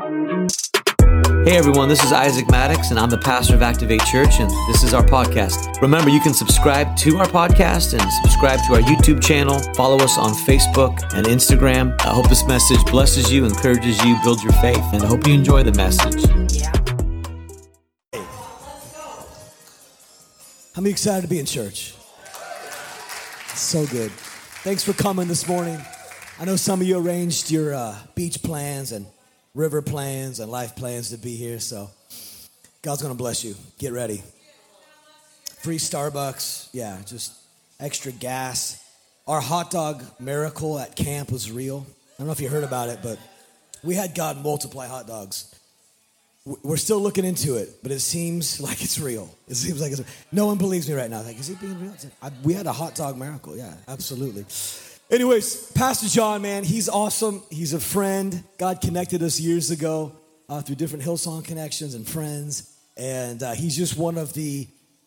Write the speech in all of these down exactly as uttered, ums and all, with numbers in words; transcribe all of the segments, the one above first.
Hey everyone, this is Isaac Maddox, and I'm the pastor of Activate Church, and this is our podcast. Remember, you can subscribe to our podcast and subscribe to our YouTube channel. Follow us on Facebook and Instagram. I hope this message blesses you, encourages you, builds your faith, and I hope you enjoy the message. How many excited to be in church? It's so good. Thanks for coming this morning. I know some of you arranged your uh, beach plans and river plans and life plans to be here, so God's going to bless you. Get ready. Free Starbucks, yeah, just extra gas. Our hot dog miracle at camp was real. I don't know if you heard about it, but we had God multiply hot dogs. We're still looking into it, but it seems like it's real. It seems like it's real. No one believes me right now. Like, is it being real? I, we had a hot dog miracle, yeah, absolutely. Anyways, Pastor John, man, he's awesome. He's a friend. God connected us years ago uh, through different Hillsong connections and friends. And uh, he's just one of the...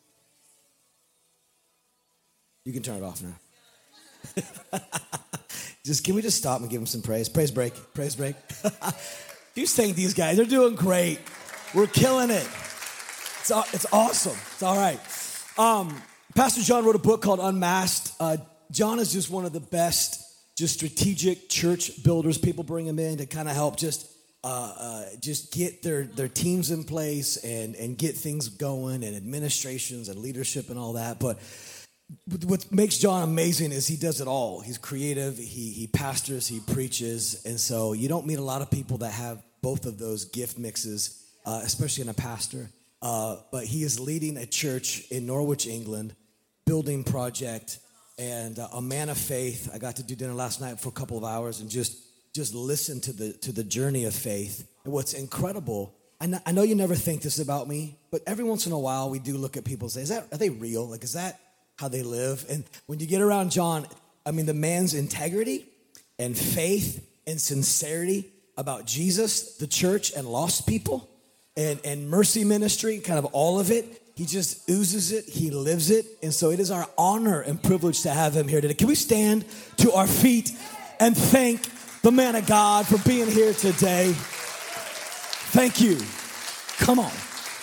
You can turn it off now. just Can we just stop and give him some praise? Praise break. Praise break. You thank these guys. They're doing great. We're killing it. It's, it's awesome. It's all right. Um, Pastor John wrote a book called Unmasked. Uh, John is just one of the best, just strategic church builders. People bring him in to kind of help just uh, uh, just get their, their teams in place and, and get things going and administrations and leadership and all that. But what makes John amazing is he does it all. He's creative, he he pastors, he preaches. And so you don't meet a lot of people that have both of those gift mixes, uh, especially in a pastor. Uh, but he is leading a church in Norwich, England, building project. And uh, a man of faith. I got to do dinner last night for a couple of hours and just just listen to the to the journey of faith. And what's incredible, I know, I know you never think this about me, but every once in a while we do look at people and say, "Is that are they real? Like, is that how they live?" And when you get around John, I mean, the man's integrity and faith and sincerity about Jesus, the church, and lost people, and and mercy ministry, kind of all of it. He just oozes it. He lives it. And so it is our honor and privilege to have him here today. Can we stand to our feet and thank the man of God for being here today? Thank you. Come on.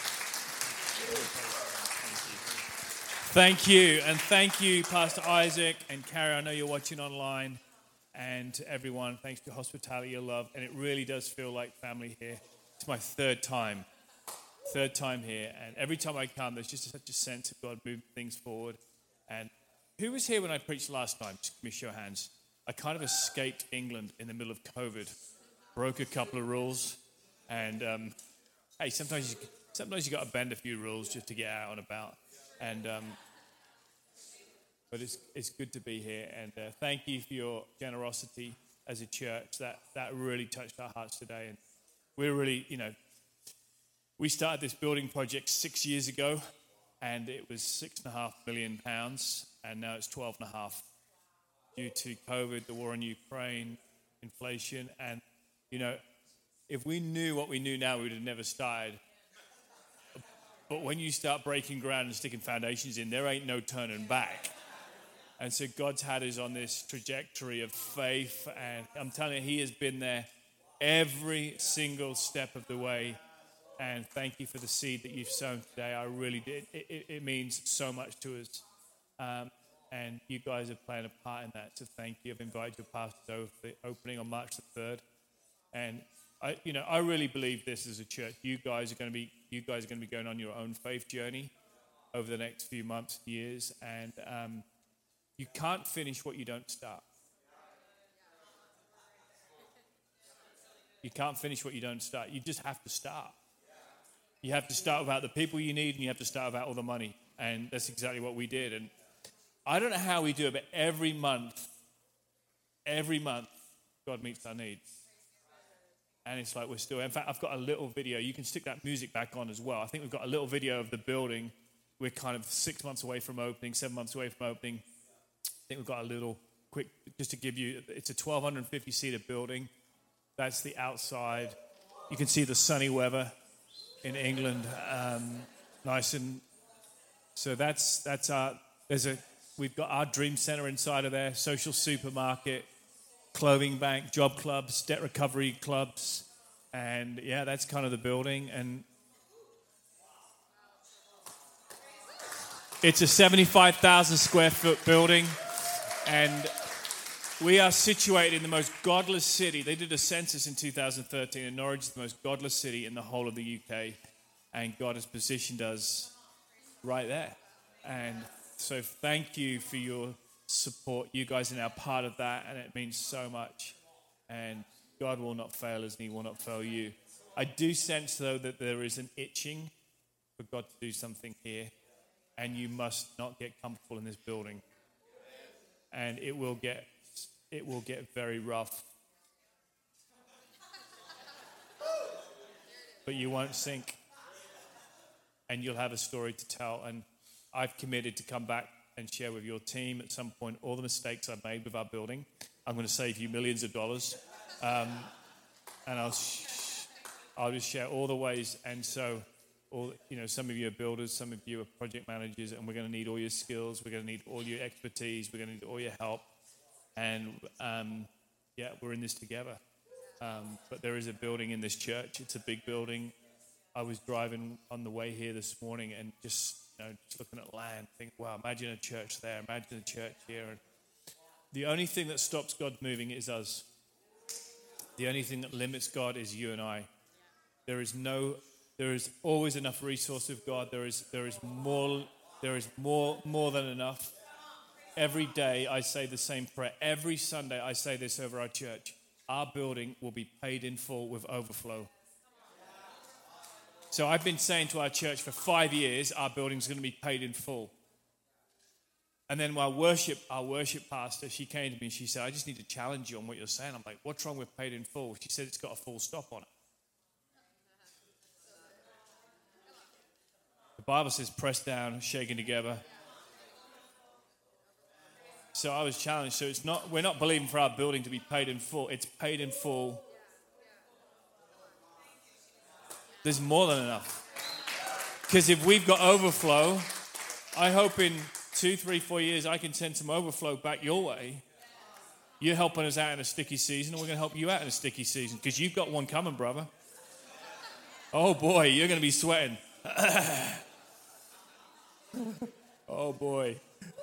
Thank you. And thank you, Pastor Isaac and Carrie. I know you're watching online. And to everyone, thanks for your hospitality, your love. And it really does feel like family here. It's my third time. Third time here, and every time I come, there's just such a sense of God moving things forward. And who was here when I preached last time? Just give me a show of hands. I kind of escaped England in the middle of COVID, broke a couple of rules, and um, hey, sometimes you, sometimes you got to bend a few rules just to get out and about. And um, but it's it's good to be here, and uh, thank you for your generosity as a church. That that really touched our hearts today, and we're really, you know. We started this building project six years ago, and it was six and a half million pounds, and now it's twelve and a half due to COVID, the war in Ukraine, inflation, and you know, if we knew what we knew now, we would have never started. But when you start breaking ground and sticking foundations in, there ain't no turning back. And so God's had us on this trajectory of faith, and I'm telling you, He has been there every single step of the way. And thank you for the seed that you've sown today. I really did. It, it, it means so much to us. Um, and you guys are playing a part in that. So thank you. I've invited your pastor over for the opening on March the third. And I, you know, I really believe this as a church. You guys are going to be, you guys are going to be going on your own faith journey over the next few months, years. And um, you can't finish what you don't start. You can't finish what you don't start. You just have to start. You have to start without the people you need, and you have to start without all the money. And that's exactly what we did. And I don't know how we do it, but every month, every month, God meets our needs. And it's like we're still, in fact, I've got a little video. You can stick that music back on as well. I think we've got a little video of the building. We're kind of six months away from opening, seven months away from opening. I think we've got a little quick, just to give you, it's a twelve fifty seater building. That's the outside. You can see the sunny weather in England, um, nice and so that's that's our. There's a we've got our dream center inside of there, social supermarket, clothing bank, job clubs, debt recovery clubs, And yeah, that's kind of the building. And it's a seventy-five thousand square foot building. And we are situated in the most godless city. They did a census in two thousand thirteen, and Norwich is the most godless city in the whole of the U K. And God has positioned us right there. And so thank you for your support. You guys are now part of that, and it means so much. And God will not fail us, and he will not fail you. I do sense, though, that there is an itching for God to do something here, and you must not get comfortable in this building. And it will get it will get very rough. But you won't sink, and you'll have a story to tell. And I've committed to come back and share with your team at some point all the mistakes I've made with our building. I'm going to save you millions of dollars. Um, and I'll sh- I'll just share all the ways. And so, all you know, some of you are builders, some of you are project managers, and we're going to need all your skills. We're going to need all your expertise. We're going to need all your help. And um, yeah, we're in this together. Um, but there is a building in this church. It's a big building. I was driving on the way here this morning and just, you know, just looking at land, think, wow, imagine a church there, imagine a church here. And the only thing that stops God moving is us. The only thing that limits God is you and I. There is no, there is always enough resource of God. There is, there is more, there is more, more than enough. Every day I say the same prayer. Every Sunday I say this over our church. Our building will be paid in full with overflow. So I've been saying to our church for five years, our building's going to be paid in full. And then while worship, our worship pastor, she came to me and she said, I just need to challenge you on what you're saying. I'm like, what's wrong with paid in full? She said, it's got a full stop on it. The Bible says, pressed down, shaken together. So I was challenged. So it's not, we're not believing for our building to be paid in full. It's paid in full. There's more than enough. Because if we've got overflow, I hope in two, three, four years I can send some overflow back your way. You're helping us out in a sticky season, and we're going to help you out in a sticky season because you've got one coming, brother. Oh, boy, you're going to be sweating. Oh, boy.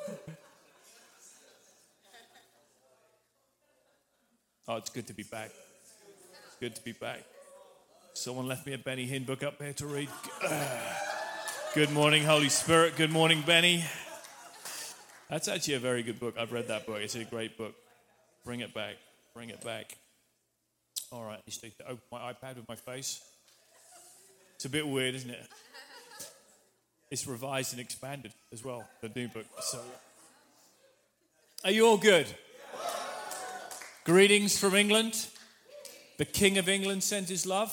Oh, it's good to be back. It's good to be back. Someone left me a Benny Hinn book up there to read. Good morning, Holy Spirit. Good morning, Benny. That's actually a very good book. I've read that book. It's a great book. Bring it back. Bring it back. All right, I just need to open my iPad with my face. It's a bit weird, isn't it? It's revised and expanded as well, the new book. So, are you all good? Greetings from England. The King of England sends his love.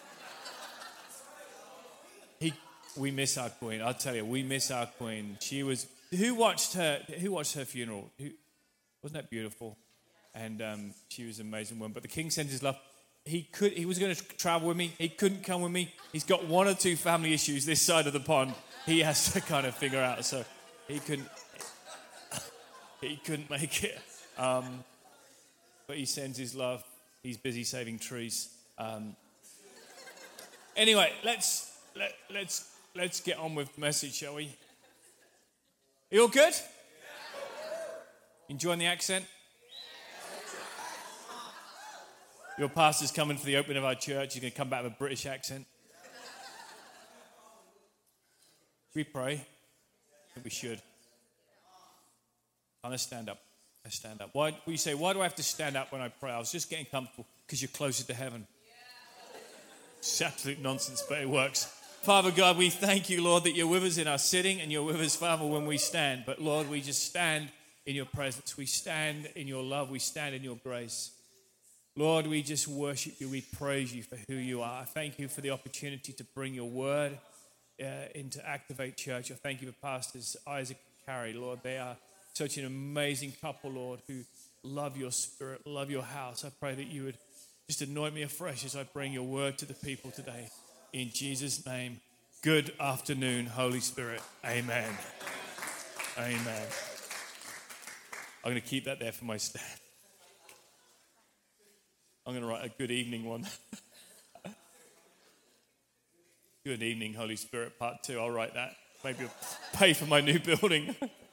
He, we miss our Queen. I'll tell you, we miss our Queen. She was. Who watched her? Who watched her funeral? Who, wasn't that beautiful? And um, she was an amazing woman. But the King sends his love. He could. He was going to travel with me. He couldn't come with me. He's got one or two family issues this side of the pond. He has to kind of figure out. So he couldn't. He couldn't make it. Um, but he sends his love. He's busy saving trees. Um, anyway, let's let, let's let's get on with the message, shall we? Are you all good? Enjoying the accent? Your pastor's coming for the opening of our church. He's going to come back with a British accent. Should we pray? I think we should. I'm going to stand up. I stand up. Why? You say, why do I have to stand up when I pray? I was just getting comfortable because you're closer to heaven. It's absolute nonsense, but it works. Father God, we thank you, Lord, that you're with us in our sitting and you're with us, Father, when we stand. But Lord, we just stand in your presence. We stand in your love. We stand in your grace. Lord, we just worship you. We praise you for who you are. I thank you for the opportunity to bring your word uh, into Activate Church. I thank you for Pastors Isaac and Carrie, Lord. They are such an amazing couple, Lord, who love your spirit, love your house. I pray that you would just anoint me afresh as I bring your word to the people today. In Jesus' name, good afternoon, Holy Spirit. Amen. Amen. I'm going to keep that there for my stand. I'm going to write a good evening one. Good evening, Holy Spirit, part two. I'll write that. Maybe I'll pay for my new building.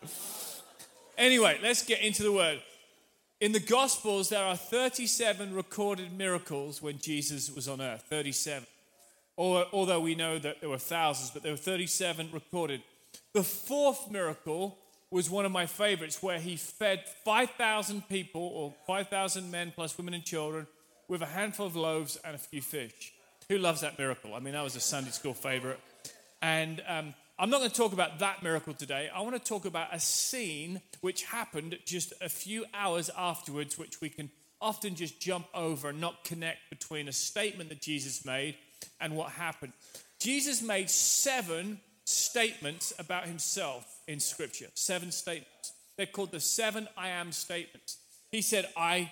Anyway, let's get into the word. In the Gospels, there are thirty-seven recorded miracles when Jesus was on earth. thirty-seven. Or, although we know that there were thousands, but there were thirty-seven recorded. The fourth miracle was one of my favorites, where he fed five thousand people, or five thousand men plus women and children, with a handful of loaves and a few fish. Who loves that miracle? I mean, that was a Sunday school favorite. And um, I'm not going to talk about that miracle today. I want to talk about a scene which happened just a few hours afterwards, which we can often just jump over and not connect between a statement that Jesus made and what happened. Jesus made seven statements about himself in Scripture. Seven statements. They're called the seven I am statements. He said, I,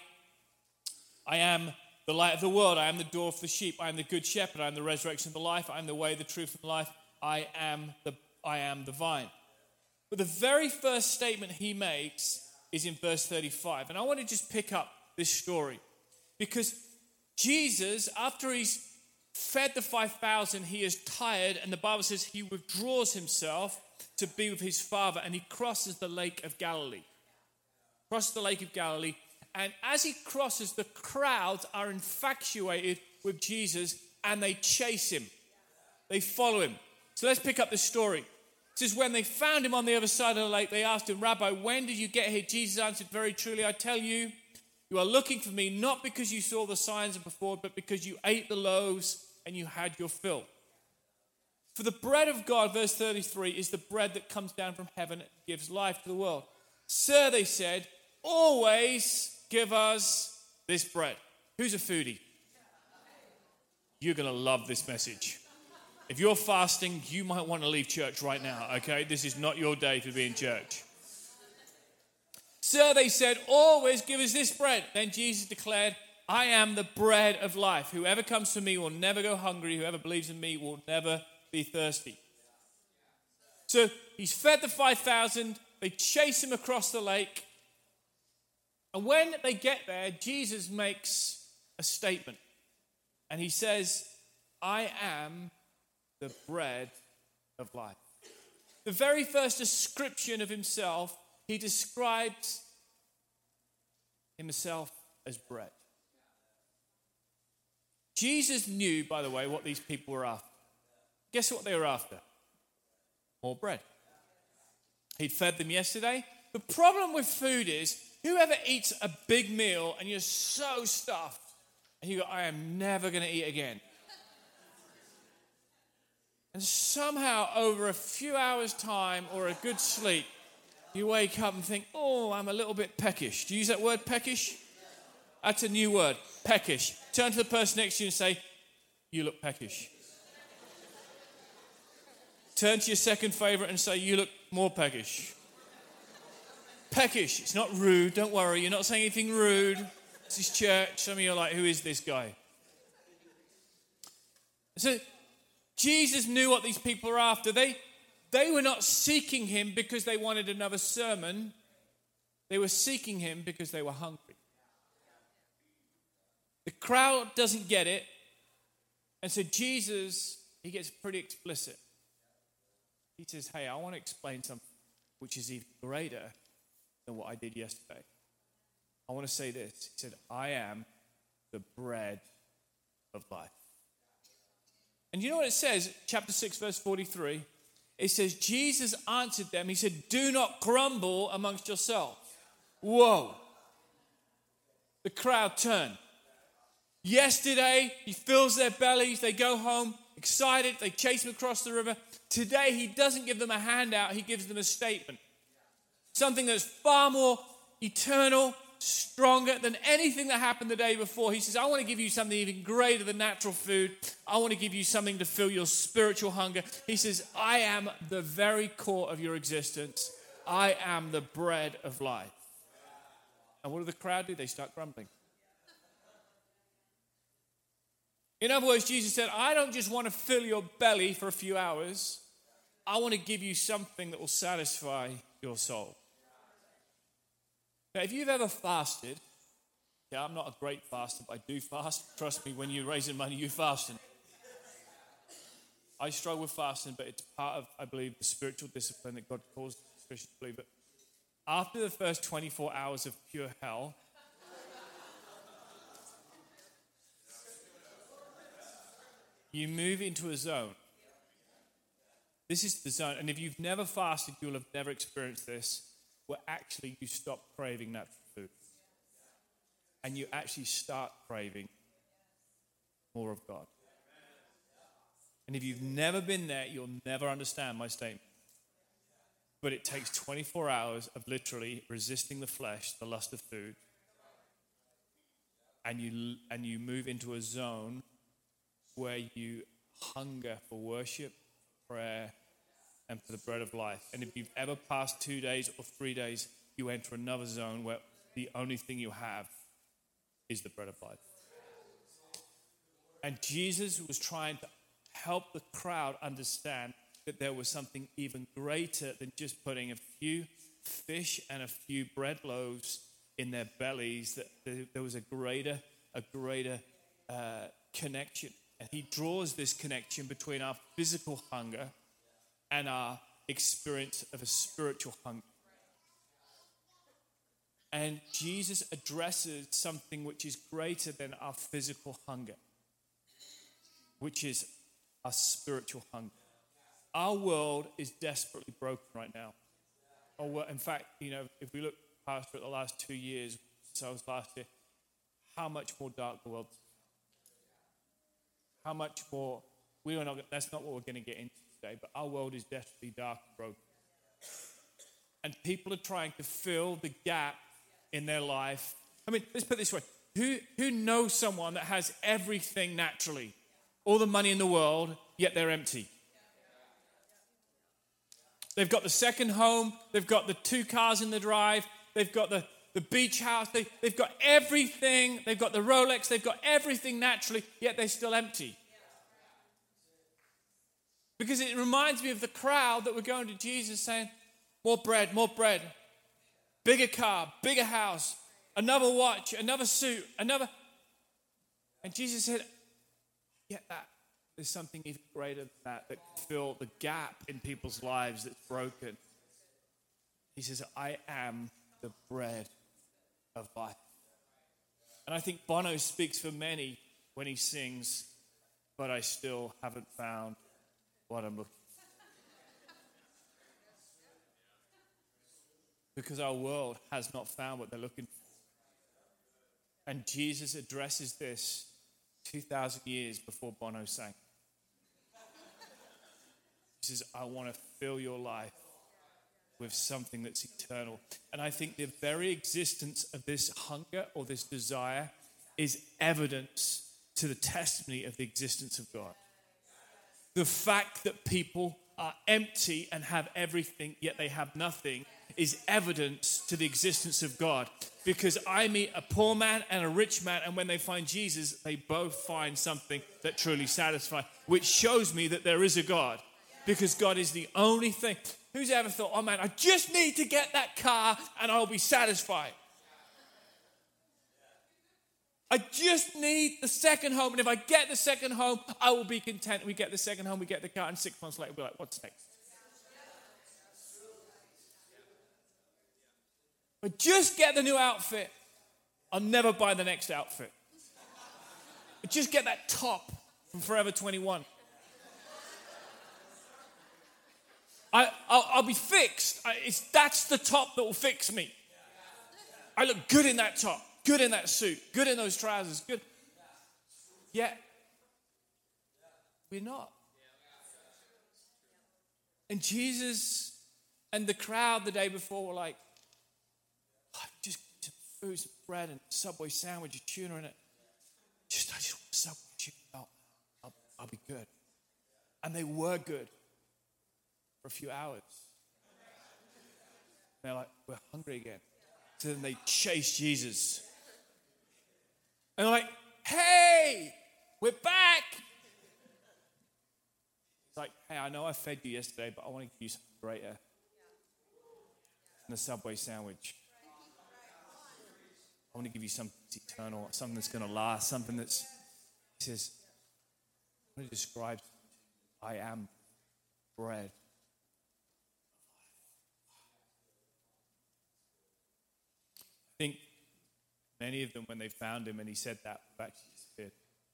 I am the light of the world. I am the door for the sheep. I am the good shepherd. I am the resurrection of the life. I am the way, the truth, and the life. I am the I am the vine. But the very first statement he makes is in verse thirty-five. And I want to just pick up this story. Because Jesus, after he's fed the five thousand, he is tired. And the Bible says he withdraws himself to be with his Father. And he crosses the Lake of Galilee. Crosses the Lake of Galilee. And as he crosses, the crowds are infatuated with Jesus and they chase him. They follow him. So let's pick up the story. It says, when they found him on the other side of the lake, they asked him, Rabbi, when did you get here? Jesus answered, very truly, I tell you, you are looking for me not because you saw the signs before, but because you ate the loaves and you had your fill. For the bread of God, verse thirty-three, is the bread that comes down from heaven and gives life to the world. Sir, they said, always give us this bread. Who's a foodie? You're going to love this message. If you're fasting, you might want to leave church right now, okay? This is not your day to be in church. Sir, they said, always give us this bread. Then Jesus declared, I am the bread of life. Whoever comes to me will never go hungry. Whoever believes in me will never be thirsty. So he's fed the five thousand. They chase him across the lake. And when they get there, Jesus makes a statement. And he says, I am the bread of life. The very first description of himself, he describes himself as bread. Jesus knew, by the way, what these people were after. Guess what they were after? More bread. He'd fed them yesterday. The problem with food is, whoever eats a big meal and you're so stuffed, and you go, I am never going to eat again. And somehow, over a few hours' time or a good sleep, you wake up and think, oh, I'm a little bit peckish. Do you use that word, peckish? That's a new word, peckish. Turn to the person next to you and say, you look peckish. Turn to your second favorite and say, you look more peckish. Peckish. It's not rude. Don't worry. You're not saying anything rude. This is church. Some of you are like, who is this guy? So Jesus knew what these people were after. They, they were not seeking him because they wanted another sermon. They were seeking him because they were hungry. The crowd doesn't get it. And so Jesus, he gets pretty explicit. He says, hey, I want to explain something which is even greater than what I did yesterday. I want to say this. He said, I am the bread of life. And you know what it says? Chapter six, verse forty-three. It says, Jesus answered them. He said, do not grumble amongst yourselves. Whoa. The crowd turned. Yesterday, he fills their bellies. They go home excited. They chase him across the river. Today, he doesn't give them a handout. He gives them a statement. Something that's far more eternal, stronger than anything that happened the day before. He says, I want to give you something even greater than natural food. I want to give you something to fill your spiritual hunger. He says, I am the very core of your existence. I am the bread of life. And what do the crowd do? They start grumbling. In other words, Jesus said, I don't just want to fill your belly for a few hours. I want to give you something that will satisfy your soul. Now, if you've ever fasted, yeah, I'm not a great faster, but I do fast. Trust me, when you're raising money, you're fasting. I struggle with fasting, but it's part of, I believe, the spiritual discipline that God calls Christians to believe. But after the first twenty-four hours of pure hell, you move into a zone. This is the zone. And if you've never fasted, you'll have never experienced this, where actually you stop craving natural food. And you actually start craving more of God. And if you've never been there, you'll never understand my statement. But it takes twenty-four hours of literally resisting the flesh, the lust of food, and you and you move into a zone where you hunger for worship, prayer, and for the bread of life. And if you've ever passed two days or three days, you enter another zone where the only thing you have is the bread of life. And Jesus was trying to help the crowd understand that there was something even greater than just putting a few fish and a few bread loaves in their bellies, that there was a greater, a greater uh, connection. And he draws this connection between our physical hunger and our experience of a spiritual hunger. And Jesus addresses something which is greater than our physical hunger, which is our spiritual hunger. Our world is desperately broken right now. Or in fact, you know, if we look past the last two years, so it was last year, how much more dark the world is. How much more, we are not, that's not what we're going to get into today, but our world is desperately dark and broken. And people are trying to fill the gap in their life. I mean, let's put it this way. Who, who knows someone that has everything naturally? All the money in the world, yet they're empty. They've got the second home. They've got the two cars in the drive. They've got the, the beach house. They, they've got everything. They've got the Rolex. They've got everything naturally, yet they're still empty. Because it reminds me of the crowd that were going to Jesus saying, more bread, more bread. Bigger car, bigger house, another watch, another suit, another. And Jesus said, get that. There's something even greater than that that can fill the gap in people's lives that's broken. He says, I am the bread of life. And I think Bono speaks for many when he sings, but I still haven't found what I'm looking for. Because our world has not found what they're looking for. And Jesus addresses this two thousand years before Bono sang. He says, I want to fill your life with something that's eternal. And I think the very existence of this hunger or this desire is evidence to the testimony of the existence of God. The fact that people are empty and have everything, yet they have nothing, is evidence to the existence of God. Because I meet a poor man and a rich man, and when they find Jesus, they both find something that truly satisfies, which shows me that there is a God. Because God is the only thing. Who's ever thought, oh man, I just need to get that car and I'll be satisfied. I just need the second home, and if I get the second home, I will be content. We get the second home, we get the car, and six months later, we're like, what's next? I just get the new outfit. I'll never buy the next outfit. I just get that top from Forever twenty-one. I, I'll, I'll be fixed. I, it's, that's the top that will fix me. I look good in that top, good in that suit, good in those trousers, good. Yet, we're not. And Jesus and the crowd the day before were like, oh, just some food, some bread, and a Subway sandwich, a tuna in it. Just, I just want a Subway tuna. I'll, I'll, I'll be good. And they were good. For a few hours. They're like, we're hungry again. So then they chase Jesus. And they're like, hey, we're back. It's like, hey, I know I fed you yesterday, but I want to give you something greater than a Subway sandwich. I want to give you something that's eternal, something that's going to last, something that's, he says, I want to describe, I am bread. I think many of them, when they found him and he said that, have actually disappeared.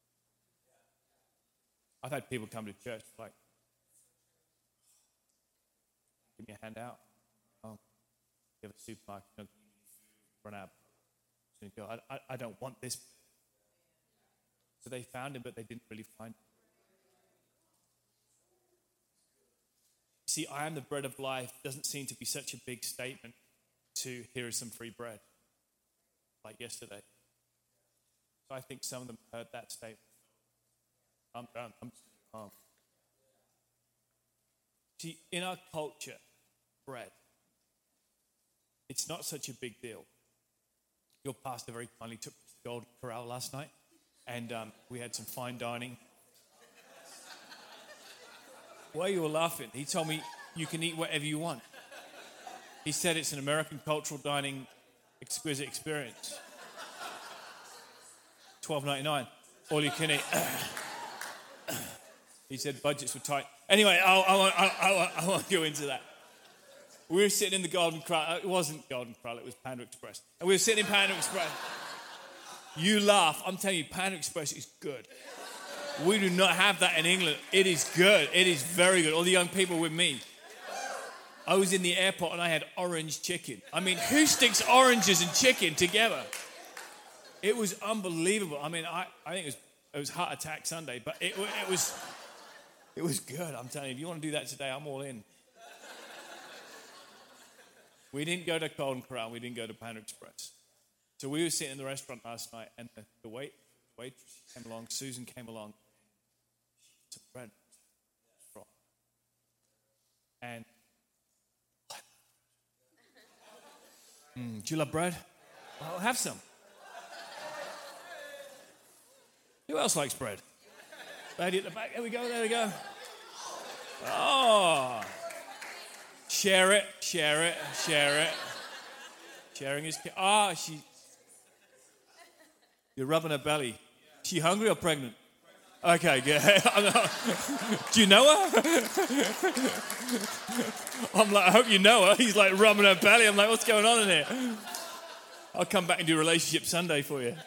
I've had people come to church like, give me a handout. Oh, you have a supermarket, you know, run out. So you go, I, I, I don't want this. So they found him, but they didn't really find him. See, I am the bread of life doesn't seem to be such a big statement to here is some free bread, like yesterday. So I think some of them heard that statement. I'm done. I'm calm. See, in our culture, bread, it's not such a big deal. Your pastor very kindly took us to the Golden Corral last night, and um, we had some fine dining. Why you were laughing? He told me you can eat whatever you want. He said it's an American cultural dining exquisite experience. twelve ninety-nine, all you can eat. He said budgets were tight. Anyway, I, I, won't, I, I, I won't go into that. We were sitting in the Golden Corral. It wasn't Golden Corral, it was Panda Express. And we were sitting in Panda Express. You laugh. I'm telling you, Panda Express is good. We do not have that in England. It is good. It is very good. All the young people with me. I was in the airport and I had orange chicken. I mean, who sticks oranges and chicken together? It was unbelievable. I mean, I, I think it was it was Heart Attack Sunday, but it, it was it was good. I'm telling you, if you want to do that today, I'm all in. We didn't go to Golden Corral. We didn't go to Panda Express. So we were sitting in the restaurant last night, and the, the wait waitress came along. Susan came along. Some bread from, and mm, do you love bread? Well, have some. Who else likes bread? Lady at the back. There we go. There we go. Oh, share it, share it, share it. Sharing is ah. Oh, she. You're rubbing her belly. Is she hungry or pregnant? Okay, good. Do you know her? I'm like, I hope you know her. He's like rubbing her belly. I'm like, what's going on in here? I'll come back and do Relationship Sunday for you. It's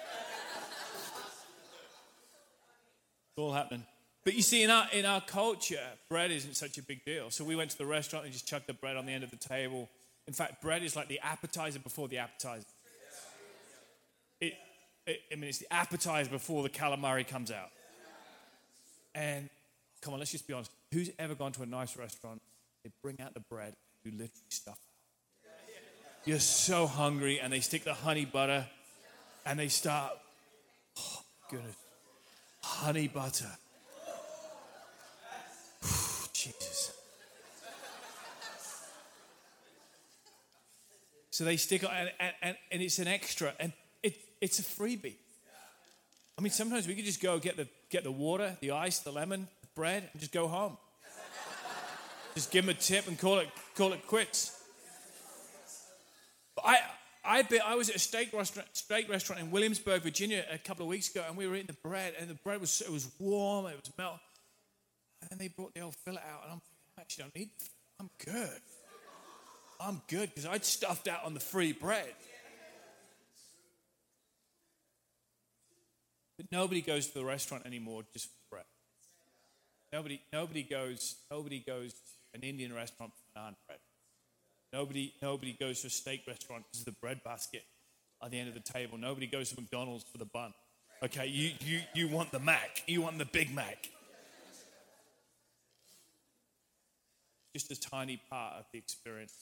all happening. But you see, in our in our culture, bread isn't such a big deal. So we went to the restaurant and just chucked the bread on the end of the table. In fact, bread is like the appetizer before the appetizer. It, it I mean, it's the appetizer before the calamari comes out. And come on, let's just be honest. Who's ever gone to a nice restaurant? They bring out the bread, you literally stuff it. You're so hungry, and they stick the honey butter, and they start, oh, goodness, honey butter. Jesus. So they stick it, and, and, and it's an extra, and it, it's a freebie. I mean, sometimes we could just go get the get the water, the ice, the lemon, the bread, and just go home. Just give them a tip and call it call it quits. But I I bet I was at a steak restaurant steak restaurant in Williamsburg, Virginia, a couple of weeks ago, and we were eating the bread, and the bread was it was warm, it was melt, and then they brought the old fillet out, and I'm I actually don't need. I'm good. I'm good because I'd stuffed out on the free bread. But nobody goes to the restaurant anymore just for bread. Nobody, nobody goes. Nobody goes to an Indian restaurant for naan bread. Nobody, nobody goes to a steak restaurant because of the bread basket at the end of the table. Nobody goes to McDonald's for the bun. Okay, you, you, you want the Mac. You want the Big Mac. Just a tiny part of the experience.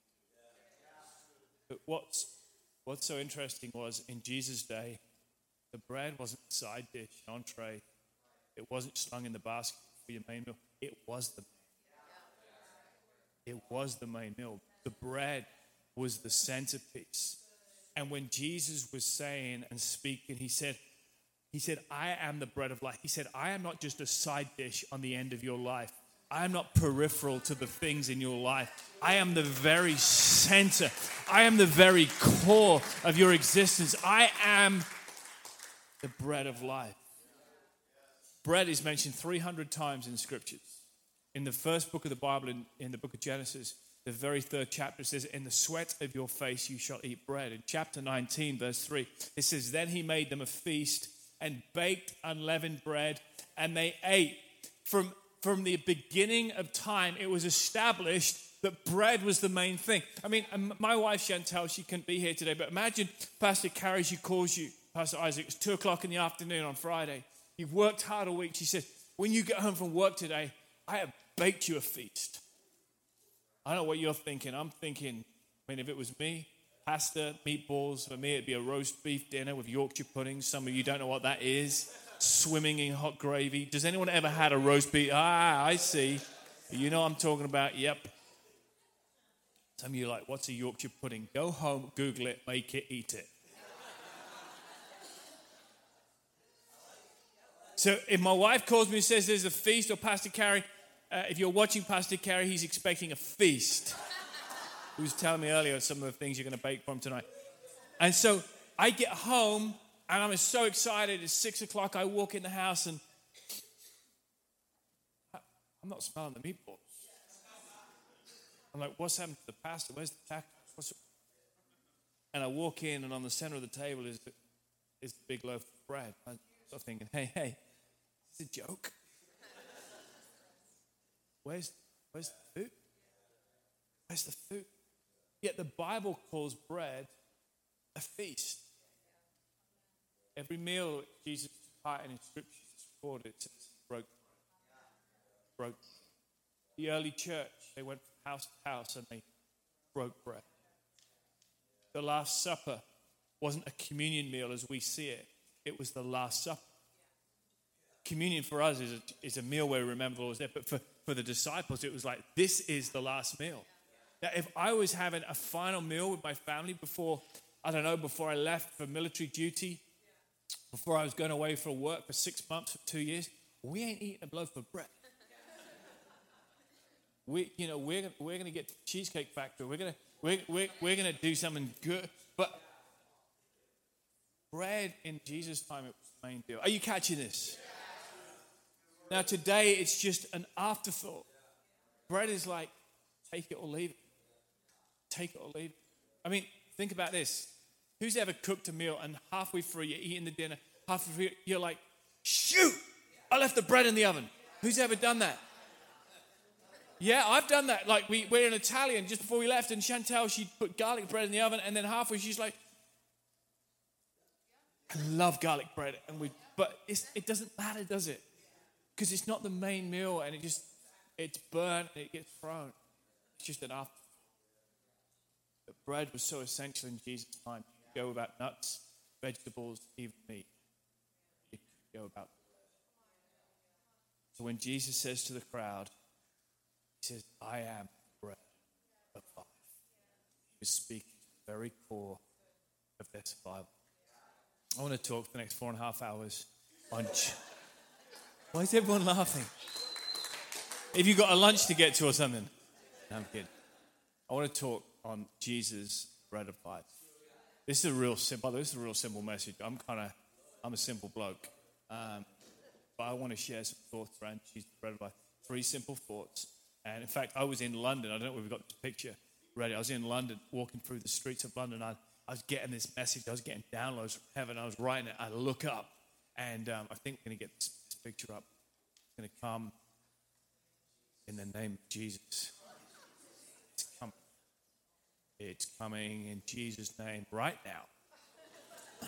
But what's what's so interesting was in Jesus' day, the bread wasn't a side dish, an entree. It wasn't slung in the basket for your main meal. It was the it was the main meal. The bread was the centerpiece. And when Jesus was saying and speaking, he said, he said, I am the bread of life. He said, I am not just a side dish on the end of your life. I am not peripheral to the things in your life. I am the very center. I am the very core of your existence. I am the bread of life. Bread is mentioned three hundred times in scriptures. in the first book of the Bible, in, in the book of Genesis, the very third chapter, it says, in the sweat of your face you shall eat bread. In chapter nineteen, verse three, it says, then he made them a feast and baked unleavened bread, and they ate. From, from the beginning of time, it was established that bread was the main thing. I mean, my wife, Chantel, she couldn't be here today, but imagine Pastor Carrie, she calls you, Pastor Isaac, it's two o'clock in the afternoon on Friday. You've worked hard all week. She says, when you get home from work today, I have baked you a feast. I don't know what you're thinking. I'm thinking, I mean, if it was me, pasta, meatballs, for me it'd be a roast beef dinner with Yorkshire pudding. Some of you don't know what that is. Swimming in hot gravy. Does anyone ever had a roast beef? Ah, I see. You know what I'm talking about. Yep. Some of you are like, what's a Yorkshire pudding? Go home, Google it, make it, eat it. So if my wife calls me and says there's a feast, or Pastor Carrie, uh, if you're watching Pastor Carrie, he's expecting a feast. He was telling me earlier some of the things you're going to bake for him tonight. And so I get home, and I'm so excited. It's six o'clock. I walk in the house, and I'm not smelling the meatballs. I'm like, what's happened to the pasta? Where's the tacos? What's... And I walk in, and on the center of the table is, is the big loaf of bread. I'm sort of thinking, hey, hey, is this a joke? Where's, where's the food? Where's the food? Yet the Bible calls bread a feast. Every meal Jesus taught in Scripture is recorded. It says, broke, broke. The early church, they went from house to house and they broke bread. The Last Supper wasn't a communion meal as we see it. It was the Last Supper. Communion for us is a, is a meal where we remember all was there. But for, for the disciples, it was like, this is the last meal. Now, if I was having a final meal with my family before, I don't know, before I left for military duty, before I was going away for work for six months or two years, we ain't eating a loaf of bread. We, you know, we're we're gonna get to the Cheesecake Factory. We're gonna we're we're, we're gonna do something good. But bread in Jesus' time, it was the main deal. Are you catching this? Now today, it's just an afterthought. Bread is like, take it or leave it. Take it or leave it. I mean, think about this. Who's ever cooked a meal and halfway through you're eating the dinner, halfway through you're like, shoot, I left the bread in the oven. Who's ever done that? Yeah, I've done that. Like we, we're in Italian just before we left, and Chantel, she put garlic bread in the oven, and then halfway she's like, I love garlic bread, and we, but it's, it doesn't matter, does it? Because it's not the main meal, and it just, it's burnt, and it gets thrown. It's just an after. But bread was so essential in Jesus' time. You go without nuts, vegetables, even meat. You go about. So when Jesus says to the crowd, he says, I am bread of life. He was speaking to the very core of their survival. I want to talk for the next four and a half hours on... Why is everyone laughing? Have you got a lunch to get to or something? No, I'm kidding. I want to talk on Jesus, bread of life. This is a real simple, this is a real simple message. I'm kind of, I'm a simple bloke. Um, but I want to share some thoughts around Jesus, bread of life. Three simple thoughts. And in fact, I was in London. I don't know if we've got the picture ready. I was in London, walking through the streets of London. I, I was getting this message. I was getting downloads from heaven. I was writing it. I look up, and um, I think we're going to get this, this picture up. It's going to come in the name of Jesus. It's coming. It's coming in Jesus' name right now.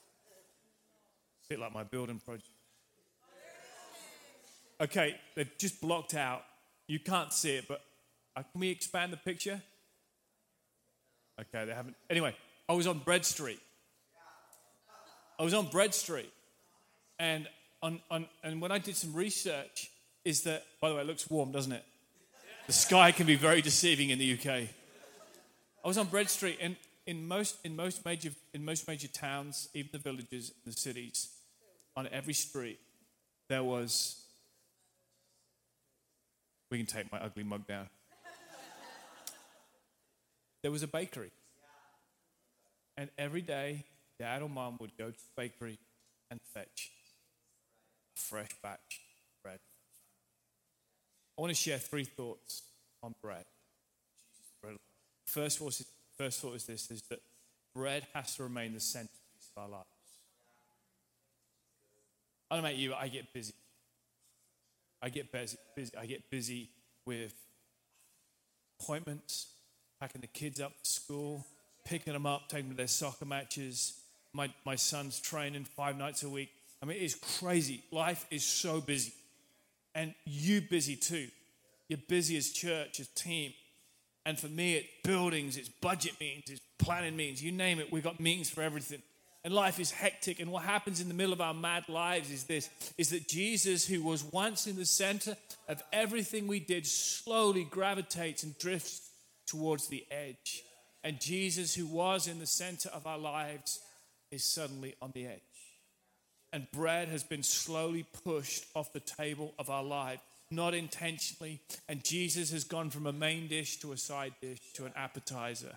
A bit like my building project. Okay, they've just blocked out. You can't see it, but uh, can we expand the picture? Okay, they haven't. Anyway, I was on Bread Street. I was on Bread Street. And on, on and when I did some research, is that, by the way, it looks warm, doesn't it? The sky can be very deceiving in the U K. I was on Bread Street, and in most in most major in most major towns, even the villages, the cities, on every street, there was. We can take my ugly mug down. There was a bakery, and every day, Dad or Mum would go to the bakery and fetch a fresh batch of bread. I want to share three thoughts on bread. First thought is, first thought is this, is that bread has to remain the centerpiece of our lives. I don't know about you, but I get busy. I get busy, busy. I get busy with appointments, packing the kids up to school, picking them up, taking them to their soccer matches. My, my son's training five nights a week. I mean, it's crazy. Life is so busy. And you busy too. You're busy as church, as team. And for me, it's buildings, it's budget meetings, it's planning meetings, you name it. We've got meetings for everything. And life is hectic. And what happens in the middle of our mad lives is this, is that Jesus, who was once in the center of everything we did, slowly gravitates and drifts towards the edge. And Jesus, who was in the center of our lives, is suddenly on the edge. And bread has been slowly pushed off the table of our life, not intentionally. And Jesus has gone from a main dish to a side dish to an appetizer.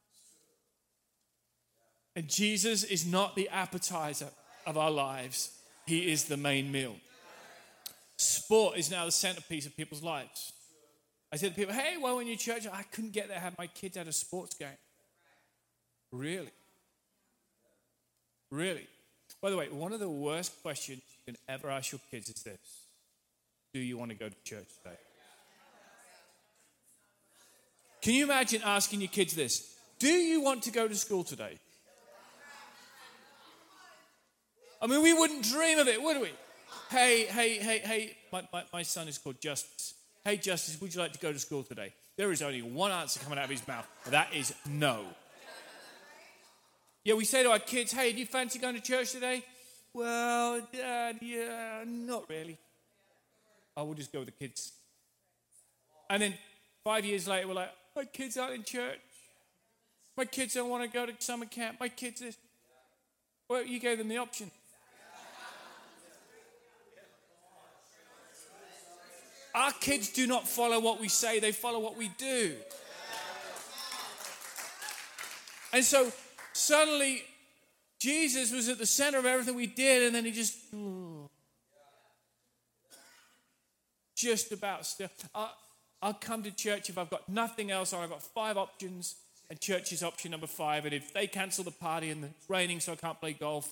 And Jesus is not the appetizer of our lives. He is the main meal. Sport is now the centerpiece of people's lives. I said to people, hey, well, in your church, I couldn't get there, have my kids at a sports game. Really? Really? By the way, one of the worst questions you can ever ask your kids is this. Do you want to go to church today? Can you imagine asking your kids this? Do you want to go to school today? I mean, we wouldn't dream of it, would we? Hey, hey, hey, hey, my, my, my son is called Justice. Hey, Justice, would you like to go to school today? There is only one answer coming out of his mouth. That is no. Yeah, we say to our kids, hey, do you fancy going to church today? Well, Dad, yeah, not really. I will just go with the kids. And then five years later, we're like, my kids aren't in church. My kids don't want to go to summer camp. My kids is... Well, you gave them the option. Our kids do not follow what we say, they follow what we do. And so suddenly, Jesus was at the center of everything we did, and then he just, oh, just about still. I'll, I'll come to church if I've got nothing else, or I've got five options, and church is option number five. And if they cancel the party and it's raining so I can't play golf,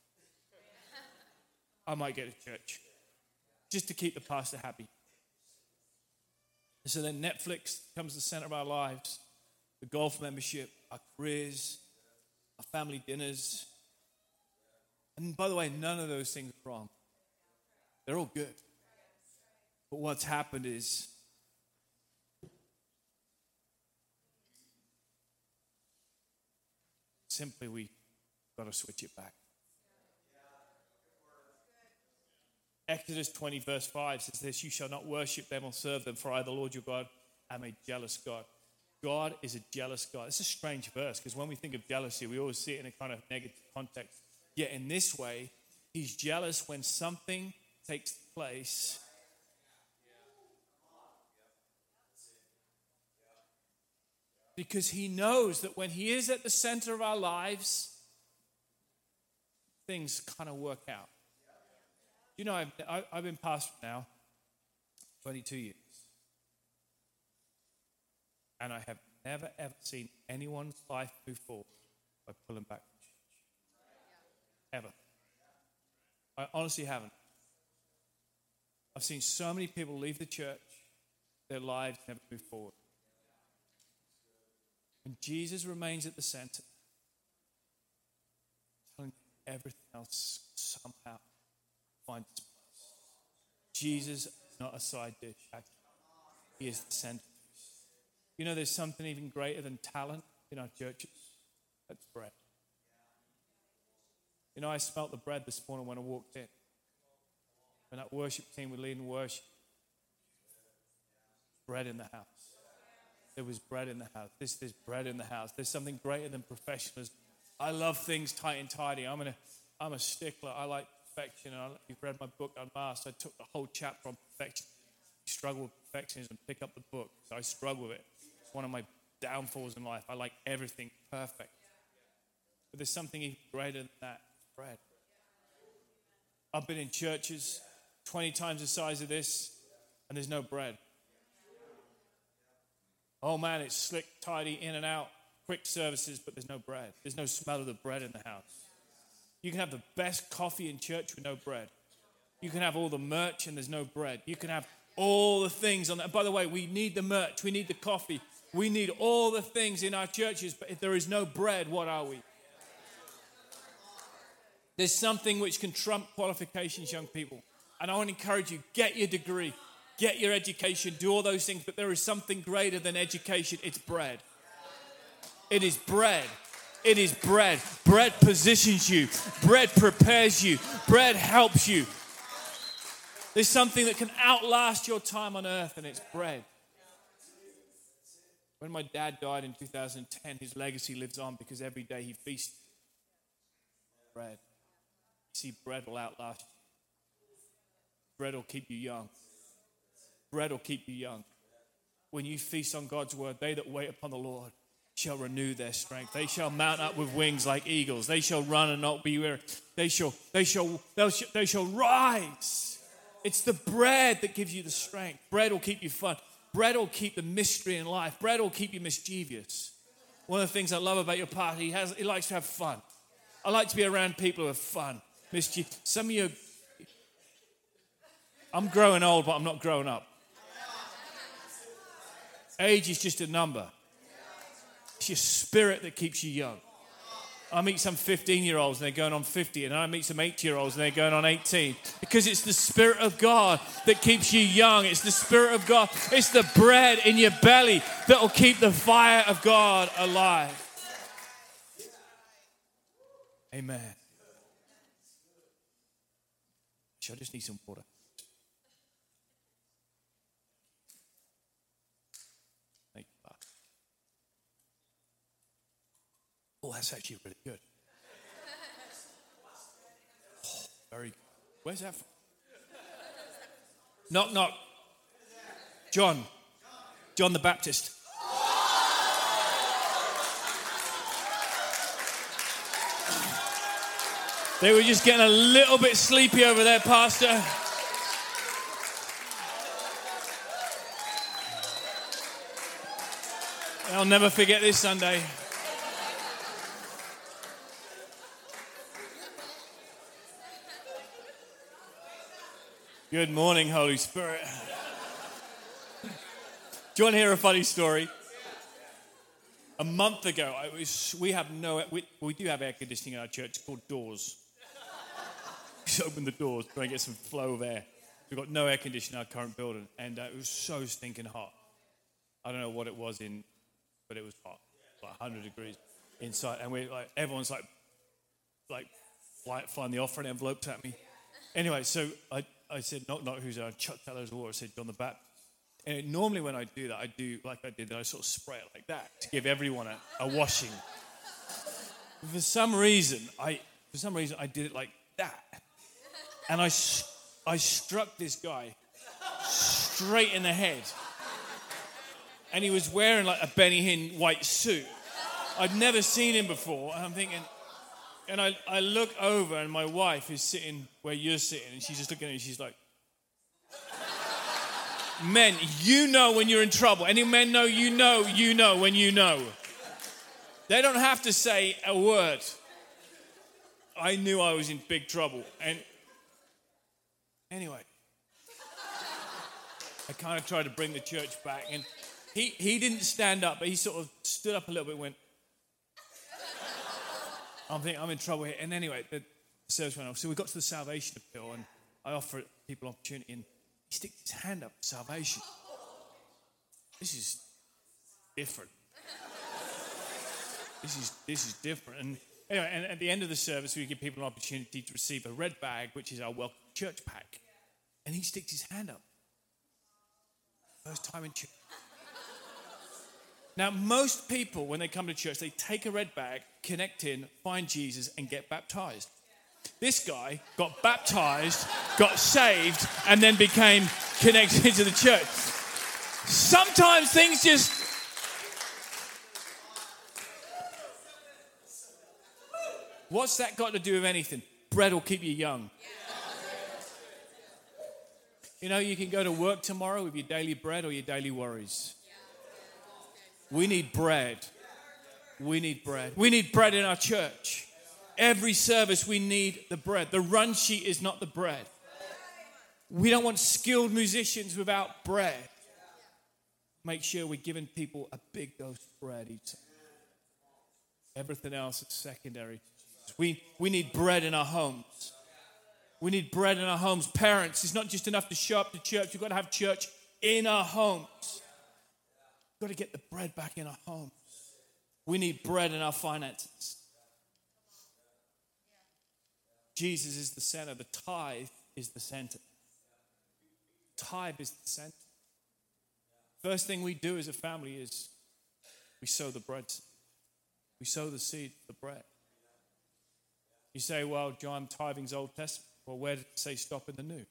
I might get to church just to keep the pastor happy. And so then Netflix becomes the center of our lives, the golf membership, our careers, our family dinners. And by the way, none of those things are wrong. They're all good. But what's happened is simply we got to switch it back. Exodus twenty verse five says this, you shall not worship them or serve them, for I, the Lord your God, am a jealous God. God is a jealous God. It's a strange verse because when we think of jealousy, we always see it in a kind of negative context. Yet in this way, he's jealous when something takes place because he knows that when he is at the center of our lives, things kind of work out. You know, I've, I've been pastor now twenty-two years. And I have never, ever seen anyone's life move forward by pulling back from church. Ever. I honestly haven't. I've seen so many people leave the church, their lives never move forward. When Jesus remains at the center, telling everything else somehow finds its place. Jesus is not a side dish. He is the center. You know, there's something even greater than talent in our churches. That's bread. You know, I smelt the bread this morning when I walked in. When that worship team were leading worship. Bread in the house. There was bread in the house. This, there's bread in the house. There's something greater than professionalism. I love things tight and tidy. I'm gonna, I'm a stickler. I like perfection. I, you've read my book, Unmasked. I took the whole chapter on perfection. You struggle with perfectionism, pick up the book. So I struggle with it. It's one of my downfalls in life. I like everything perfect. But there's something even greater than that. Bread. I've been in churches twenty times the size of this, and there's no bread. Oh man, it's slick, tidy, in and out, quick services, but there's no bread. There's no smell of the bread in the house. You can have the best coffee in church with no bread. You can have all the merch and there's no bread. You can have all the things on that. By the way, we need the merch. We need the coffee. We need all the things in our churches. But if there is no bread, what are we? There's something which can trump qualifications, young people. And I want to encourage you, get your degree, get your education, do all those things. But there is something greater than education. It's bread. It is bread. It is bread. Bread positions you. Bread prepares you. Bread helps you. There's something that can outlast your time on earth, and it's bread. When my dad died in two thousand ten, his legacy lives on because every day he feasted. Bread. You see, bread will outlast you. Bread will keep you young. Bread will keep you young. When you feast on God's word, they that wait upon the Lord shall renew their strength. They shall mount up with wings like eagles. They shall run and not be weary. They shall, they shall, they shall, they shall rise. It's the bread that gives you the strength. Bread will keep you fun. Bread will keep the mystery in life. Bread will keep you mischievous. One of the things I love about your party, he has, he likes to have fun. I like to be around people who have fun. Mischief. Some of you, I'm growing old, but I'm not growing up. Age is just a number. It's your spirit that keeps you young. I meet some fifteen-year-olds and they're going on fifty, and I meet some eight-year-olds and they're going on eighteen. Because it's the Spirit of God that keeps you young. It's the Spirit of God. It's the bread in your belly that will keep the fire of God alive. Amen. I just need some water. Thank you, Pastor. Oh, that's actually really good. Oh, very good. Where's that from? Knock, knock. John. John the Baptist. They were just getting a little bit sleepy over there, Pastor. I'll never forget this Sunday. Good morning, Holy Spirit. Do you want to hear a funny story? A month ago, I was, we have no, we, we do have air conditioning in our church. It's called doors. Just open the doors, try and get some flow of air. We've got no air conditioning in our current building, and uh, it was so stinking hot. I don't know what it was in, but it was hot, like one hundred degrees inside. And we like everyone's like, like, fly, flying the offering envelopes at me. Anyway, so I, I said, knock, knock, who's there? I chucked out those water. I said, John the Baptist. And it, normally when I do that, I do like I did, that I sort of spray it like that to give everyone a, a washing. For some reason, I for some reason I did it like that, and I I struck this guy straight in the head, and he was wearing like a Benny Hinn white suit. I'd never seen him before, and I'm thinking, and I I look over, and my wife is sitting where you're sitting, and she's just looking at me, and she's like. Men, you know when you're in trouble. Any men know you know, you know when you know. They don't have to say a word. I knew I was in big trouble. And anyway, I kind of tried to bring the church back. And he, he didn't stand up, but he sort of stood up a little bit and went, I'm thinking, I'm in trouble here. And anyway, the service went off. So we got to the salvation appeal, and I offered people opportunity, and he sticks his hand up for salvation. This is different. This is this is different. And anyway, and at the end of the service, we give people an opportunity to receive a red bag, which is our welcome church pack. And he sticks his hand up. First time in church. Now, most people, when they come to church, they take a red bag, connect in, find Jesus, and get baptized. This guy got baptized, got saved, and then became connected to the church. Sometimes things just... What's that got to do with anything? Bread will keep you young. You know, you can go to work tomorrow with your daily bread or your daily worries. We need bread. We need bread. We need bread in our church. Every service, we need the bread. The run sheet is not the bread. We don't want skilled musicians without bread. Make sure we're giving people a big dose of bread each time. Everything else is secondary. We, we need bread in our homes. We need bread in our homes. Parents, it's not just enough to show up to church. We've got to have church in our homes. We've got to get the bread back in our homes. We need bread in our finances. Jesus is the center. The tithe is the center. Tithe is the center. First thing we do as a family is we sow the bread. We sow the seed, the bread. You say, well, John, tithing's Old Testament. Well, where did it say stop in the New?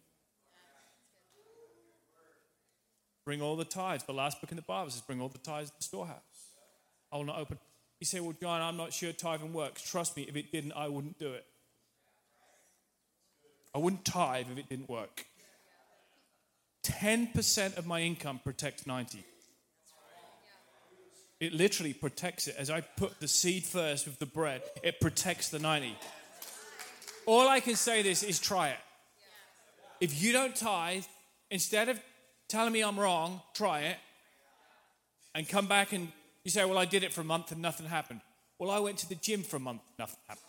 Bring all the tithes. The last book in the Bible says bring all the tithes to the storehouse. I will not open. You say, well, John, I'm not sure tithing works. Trust me, if it didn't, I wouldn't do it. I wouldn't tithe if it didn't work. ten percent of my income protects ninety. It literally protects it. As I put the seed first with the bread, it protects the ninety. All I can say this is try it. If you don't tithe, instead of telling me I'm wrong, try it. And come back and you say, well, I did it for a month and nothing happened. Well, I went to the gym for a month, nothing happened.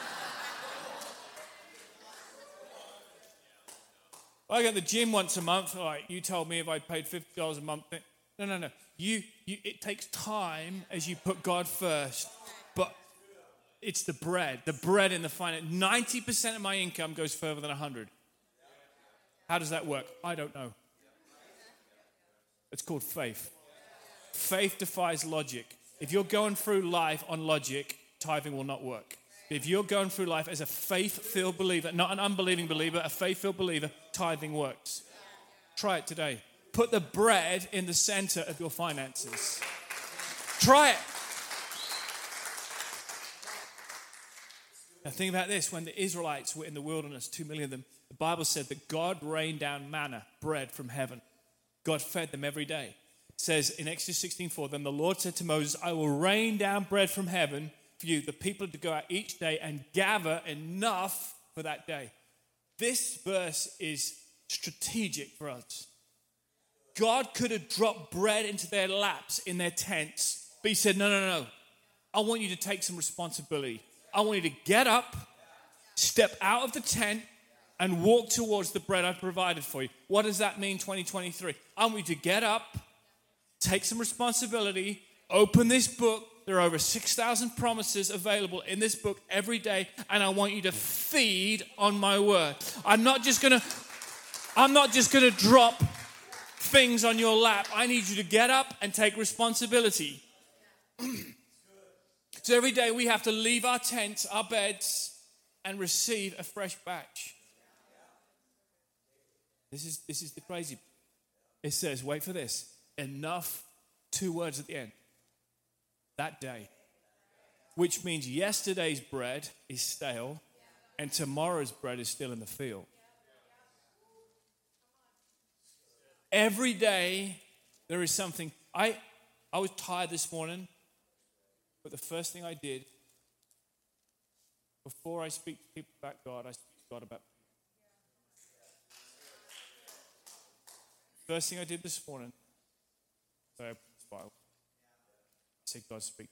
I go to the gym once a month. All right, you told me if I paid fifty dollars a month. No, no, no. You, you, it takes time as you put God first. But it's the bread. The bread in the finance. ninety percent of my income goes further than one hundred. How does that work? I don't know. It's called faith. Faith defies logic. If you're going through life on logic, tithing will not work. If you're going through life as a faith-filled believer, not an unbelieving believer, a faith-filled believer, tithing works. Try it today. Put the bread in the center of your finances. Try it. Now think about this. When the Israelites were in the wilderness, two million of them, the Bible said that God rained down manna, bread from heaven. God fed them every day. It says in Exodus sixteen four, then the Lord said to Moses, I will rain down bread from heaven for you, the people to go out each day and gather enough for that day. This verse is strategic for us. God could have dropped bread into their laps in their tents, but he said, no, no, no. I want you to take some responsibility. I want you to get up, step out of the tent, and walk towards the bread I've provided for you. What does that mean, twenty twenty-three? I want you to get up, take some responsibility, open this book. There are over six thousand promises available in this book every day, and I want you to feed on my word. I'm not just going to, I'm not just going to drop things on your lap. I need you to get up and take responsibility. So every day we have to leave our tents, our beds, and receive a fresh batch. This is, this is the crazy. It says, wait for this, enough, two words at the end. That day. Which means yesterday's bread is stale and tomorrow's bread is still in the field. Every day there is something. I, I was tired this morning, but the first thing I did, before I speak to people about God, I speak to God about people. First thing I did this morning, so I opened the Bible. I said, God, speak.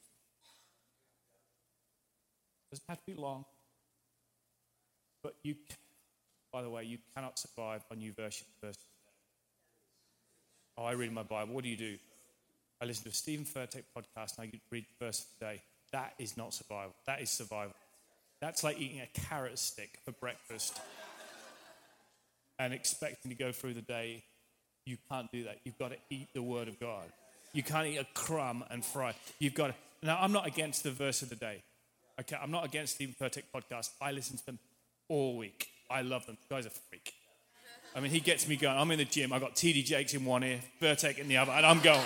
Doesn't have to be long. But you, by the way, you cannot survive on new version verse. Oh, I read my Bible. What do you do? I listen to a Stephen Furtick podcast and I read the verse of the day. That is not survival. That is survival. That's like eating a carrot stick for breakfast and expecting to go through the day. You can't do that. You've got to eat the word of God. You can't eat a crumb and fry. You've got to. Now, I'm not against the verse of the day. Okay, I'm not against Stephen Furtick podcast. I listen to them all week. I love them. The guy's a freak. I mean, he gets me going. I'm in the gym. I got T D Jakes in one ear, Furtick in the other, and I'm going.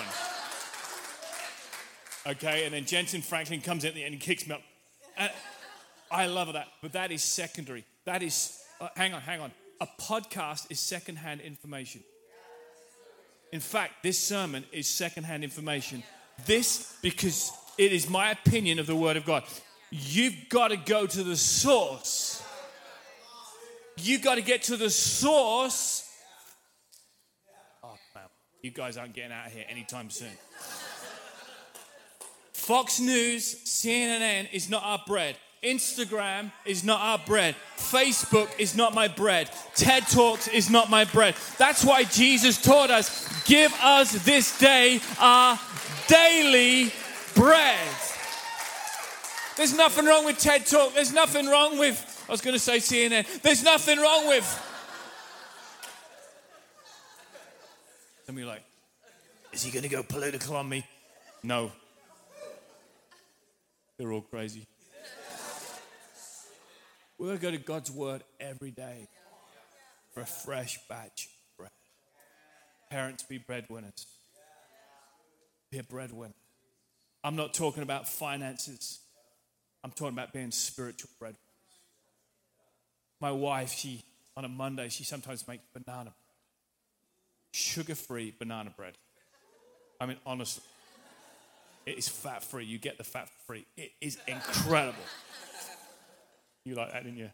Okay, and then Jensen Franklin comes in at the end and kicks me up. And I love that, but that is secondary. That is, uh, hang on, hang on. A podcast is secondhand information. In fact, this sermon is secondhand information. This, because it is my opinion of the Word of God. You've got to go to the source. You've got to get to the source. Oh, man. You guys aren't getting out of here anytime soon. Fox News, C N N is not our bread. Instagram is not our bread. Facebook is not my bread. TED Talks is not my bread. That's why Jesus taught us, give us this day our daily bread. There's nothing wrong with TED Talk. There's nothing wrong with, I was going to say C N N. There's nothing wrong with. Some of you are like, is he going to go political on me? No. They're all crazy. We're going to go to God's Word every day for a fresh batch of bread. Parents, be breadwinners. Be a breadwinner. I'm not talking about finances. I'm talking about being spiritual breadwinners. My wife, she on a Monday, she sometimes makes banana bread. Sugar-free banana bread. I mean, honestly. It is fat-free. You get the fat-free. It is incredible. You like that, didn't you?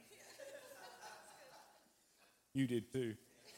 You did too.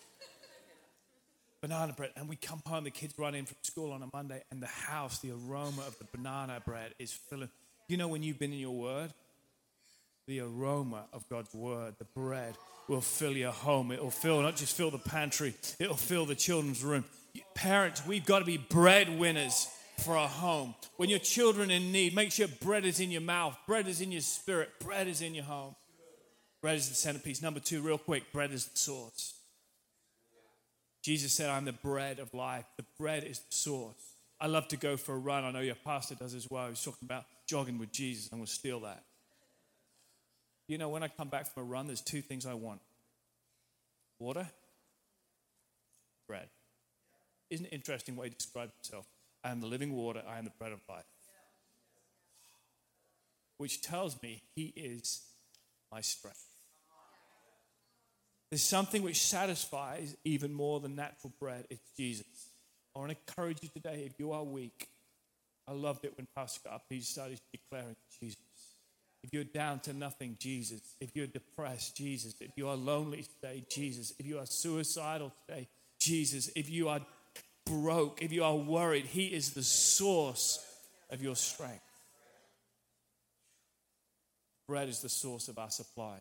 Banana bread. And we come home, the kids run in from school on a Monday, and the house, the aroma of the banana bread is filling. You know when you've been in your Word? The aroma of God's Word, the bread, will fill your home. It will fill, not just fill the pantry, it will fill the children's room. Parents, we've got to be breadwinners for our home. When your children in need, make sure bread is in your mouth, bread is in your spirit, bread is in your home. Bread is the centerpiece. Number two, real quick, bread is the source. Jesus said, I'm the bread of life. The bread is the source. I love to go for a run. I know your pastor does as well. He's talking about jogging with Jesus. I'm going to steal that. You know, when I come back from a run, there's two things I want. Water, bread. Isn't it an interesting way to describe yourself? I am the living water, I am the bread of life. Which tells me he is my strength. There's something which satisfies even more than natural bread. It's Jesus. I want to encourage you today, if you are weak, I loved it when Pastor got up, he started declaring Jesus. If you're down to nothing, Jesus. If you're depressed, Jesus. If you are lonely today, Jesus. If you are suicidal today, Jesus. If you are broke, if you are worried, he is the source of your strength. Bread is the source of our supply.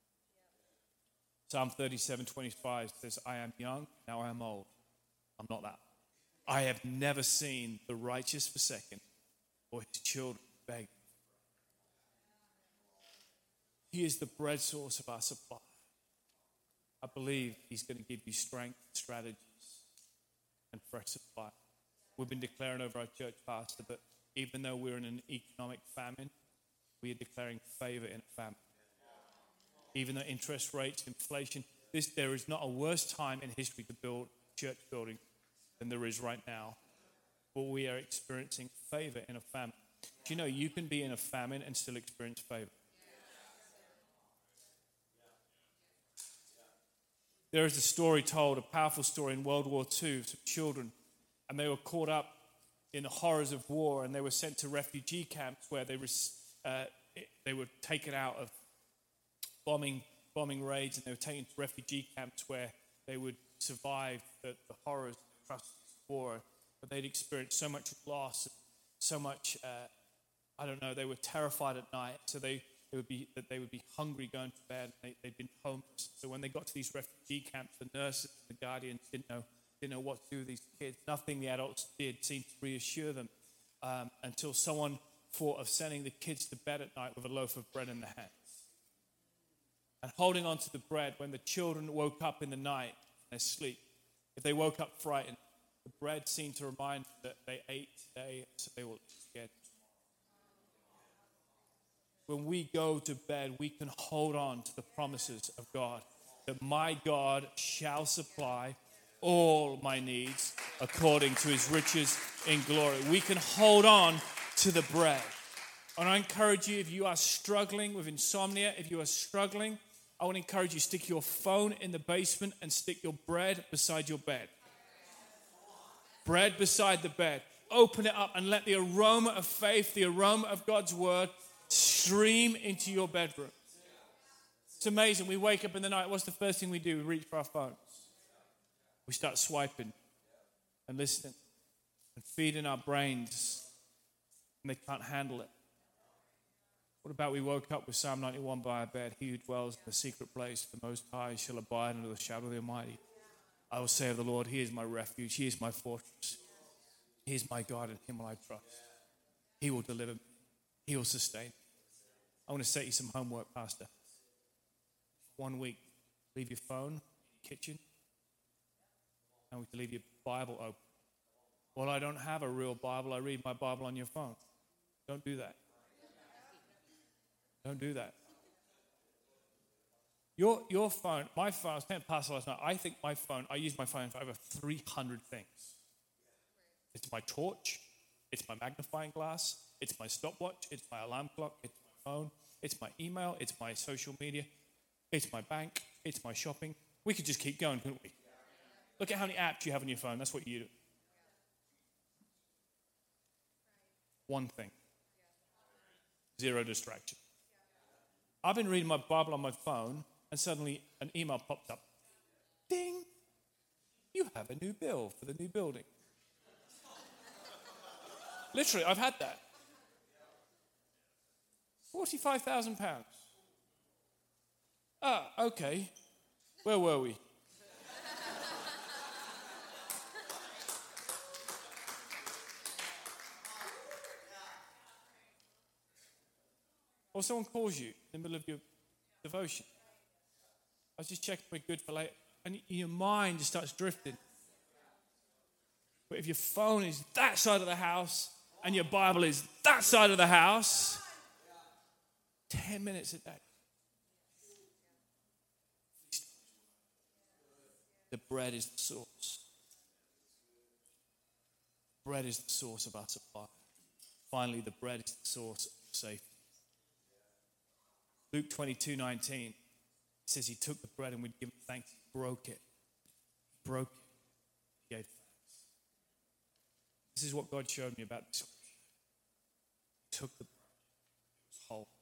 Psalm thirty-seven twenty-five says, I am young, now I am old. I'm not that. I have never seen the righteous forsaken or his children beg. He is the bread source of our supply. I believe he's going to give you strength, strategies, and fresh supply. We've been declaring over our church, Pastor, that even though we're in an economic famine, we are declaring favor in a famine. Even though interest rates, inflation, this, there is not a worse time in history to build church building than there is right now. But we are experiencing favor in a famine. Do you know you can be in a famine and still experience favor? There is a story told, a powerful story in World War Two of some children, and they were caught up in the horrors of war, and they were sent to refugee camps where they were, uh, they were taken out of bombing bombing raids, and they were taken to refugee camps where they would survive the, the horrors of war. But they'd experienced so much loss, so much, uh, I don't know, they were terrified at night, so they They would be that they would be hungry going to bed. They, they'd been homeless. So when they got to these refugee camps, the nurses, the guardians didn't know didn't know what to do with these kids. Nothing the adults did seemed to reassure them um, until someone thought of sending the kids to bed at night with a loaf of bread in their hands and holding on to the bread. When the children woke up in the night in their sleep, if they woke up frightened, the bread seemed to remind them that they ate today, so they will eat again. When we go to bed, we can hold on to the promises of God, that my God shall supply all my needs according to his riches in glory. We can hold on to the bread. And I encourage you, if you are struggling with insomnia, if you are struggling, I want to encourage you, stick your phone in the basement and stick your bread beside your bed. Bread beside the bed. open it up and let the aroma of faith, the aroma of God's word stream into your bedroom. It's amazing. We wake up in the night. What's the first thing we do? We reach for our phones. We start swiping and listening and feeding our brains, and they can't handle it. What about we woke up with Psalm ninety-one by our bed? He who dwells in the secret place, the Most High, shall abide under the shadow of the Almighty. I will say of the Lord, He is my refuge. He is my fortress. He is my God, and Him will I trust. He will deliver me. He will sustain me. I want to set you some homework, Pastor. One week, leave your phone in your kitchen, and we can leave your Bible open. Well, I don't have a real Bible. I read my Bible on your phone. Don't do that. Don't do that. Your your phone, my phone, I was telling Pastor last night, I think my phone, I use my phone for over three hundred things. It's my torch, it's my magnifying glass, it's my stopwatch, it's my alarm clock, it's my phone, it's my email, it's my social media, it's my bank, it's my shopping. We could just keep going, couldn't we? Look at how many apps you have on your phone. That's what you do. One thing. Zero distraction. I've been reading my Bible on my phone, and suddenly an email popped up. Ding! You have a new bill for the new building. Literally, I've had that. forty-five thousand pounds. Ah, okay. Where were we? Or someone calls you in the middle of your devotion. I was just checking we're good for later. And your mind just starts drifting. But if your phone is that side of the house and your Bible is that side of the house, ten minutes a day. The bread is the source. Bread is the source of our supply. Finally, the bread is the source of safety. Luke twenty-two nineteen says he took the bread and we'd give him thanks. He broke it. He broke it. He gave thanks. This is what God showed me about this. He took the bread. It was whole.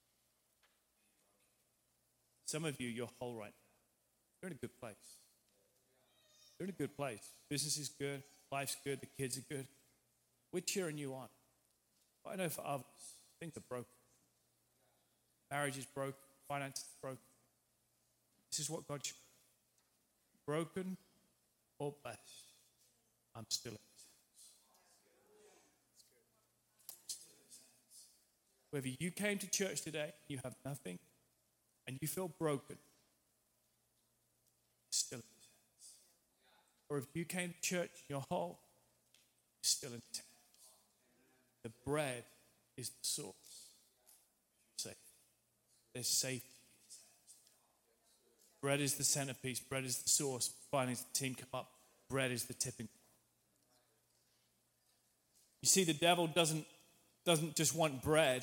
Some of you, you're whole right now. You're in a good place. You're in a good place. Business is good. Life's good. The kids are good. We're cheering you on. But I know for others, things are broken. Marriage is broken. Finance is broken. This is what God showed. Broken or blessed, I'm still in His hands. Whether you came to church today, you have nothing, and you feel broken, still in His hands. Or if you came to church and you're whole, still in His hands. The bread is the source. Safe. There's safety. Bread is the centerpiece. Bread is the source. Finally, as the team come up, bread is the tipping point. You see, the devil doesn't, doesn't just want bread.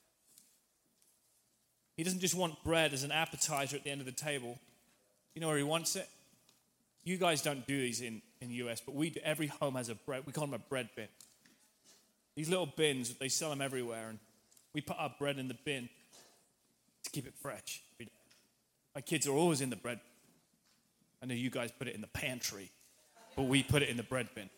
He doesn't just want bread as an appetizer at the end of the table. You know where he wants it? You guys don't do these in, in the U S, but we do. Every home has a bread. We call them a bread bin. These little bins, they sell them everywhere, and we put our bread in the bin to keep it fresh. My kids are always in the bread. I know you guys put it in the pantry, but we put it in the bread bin.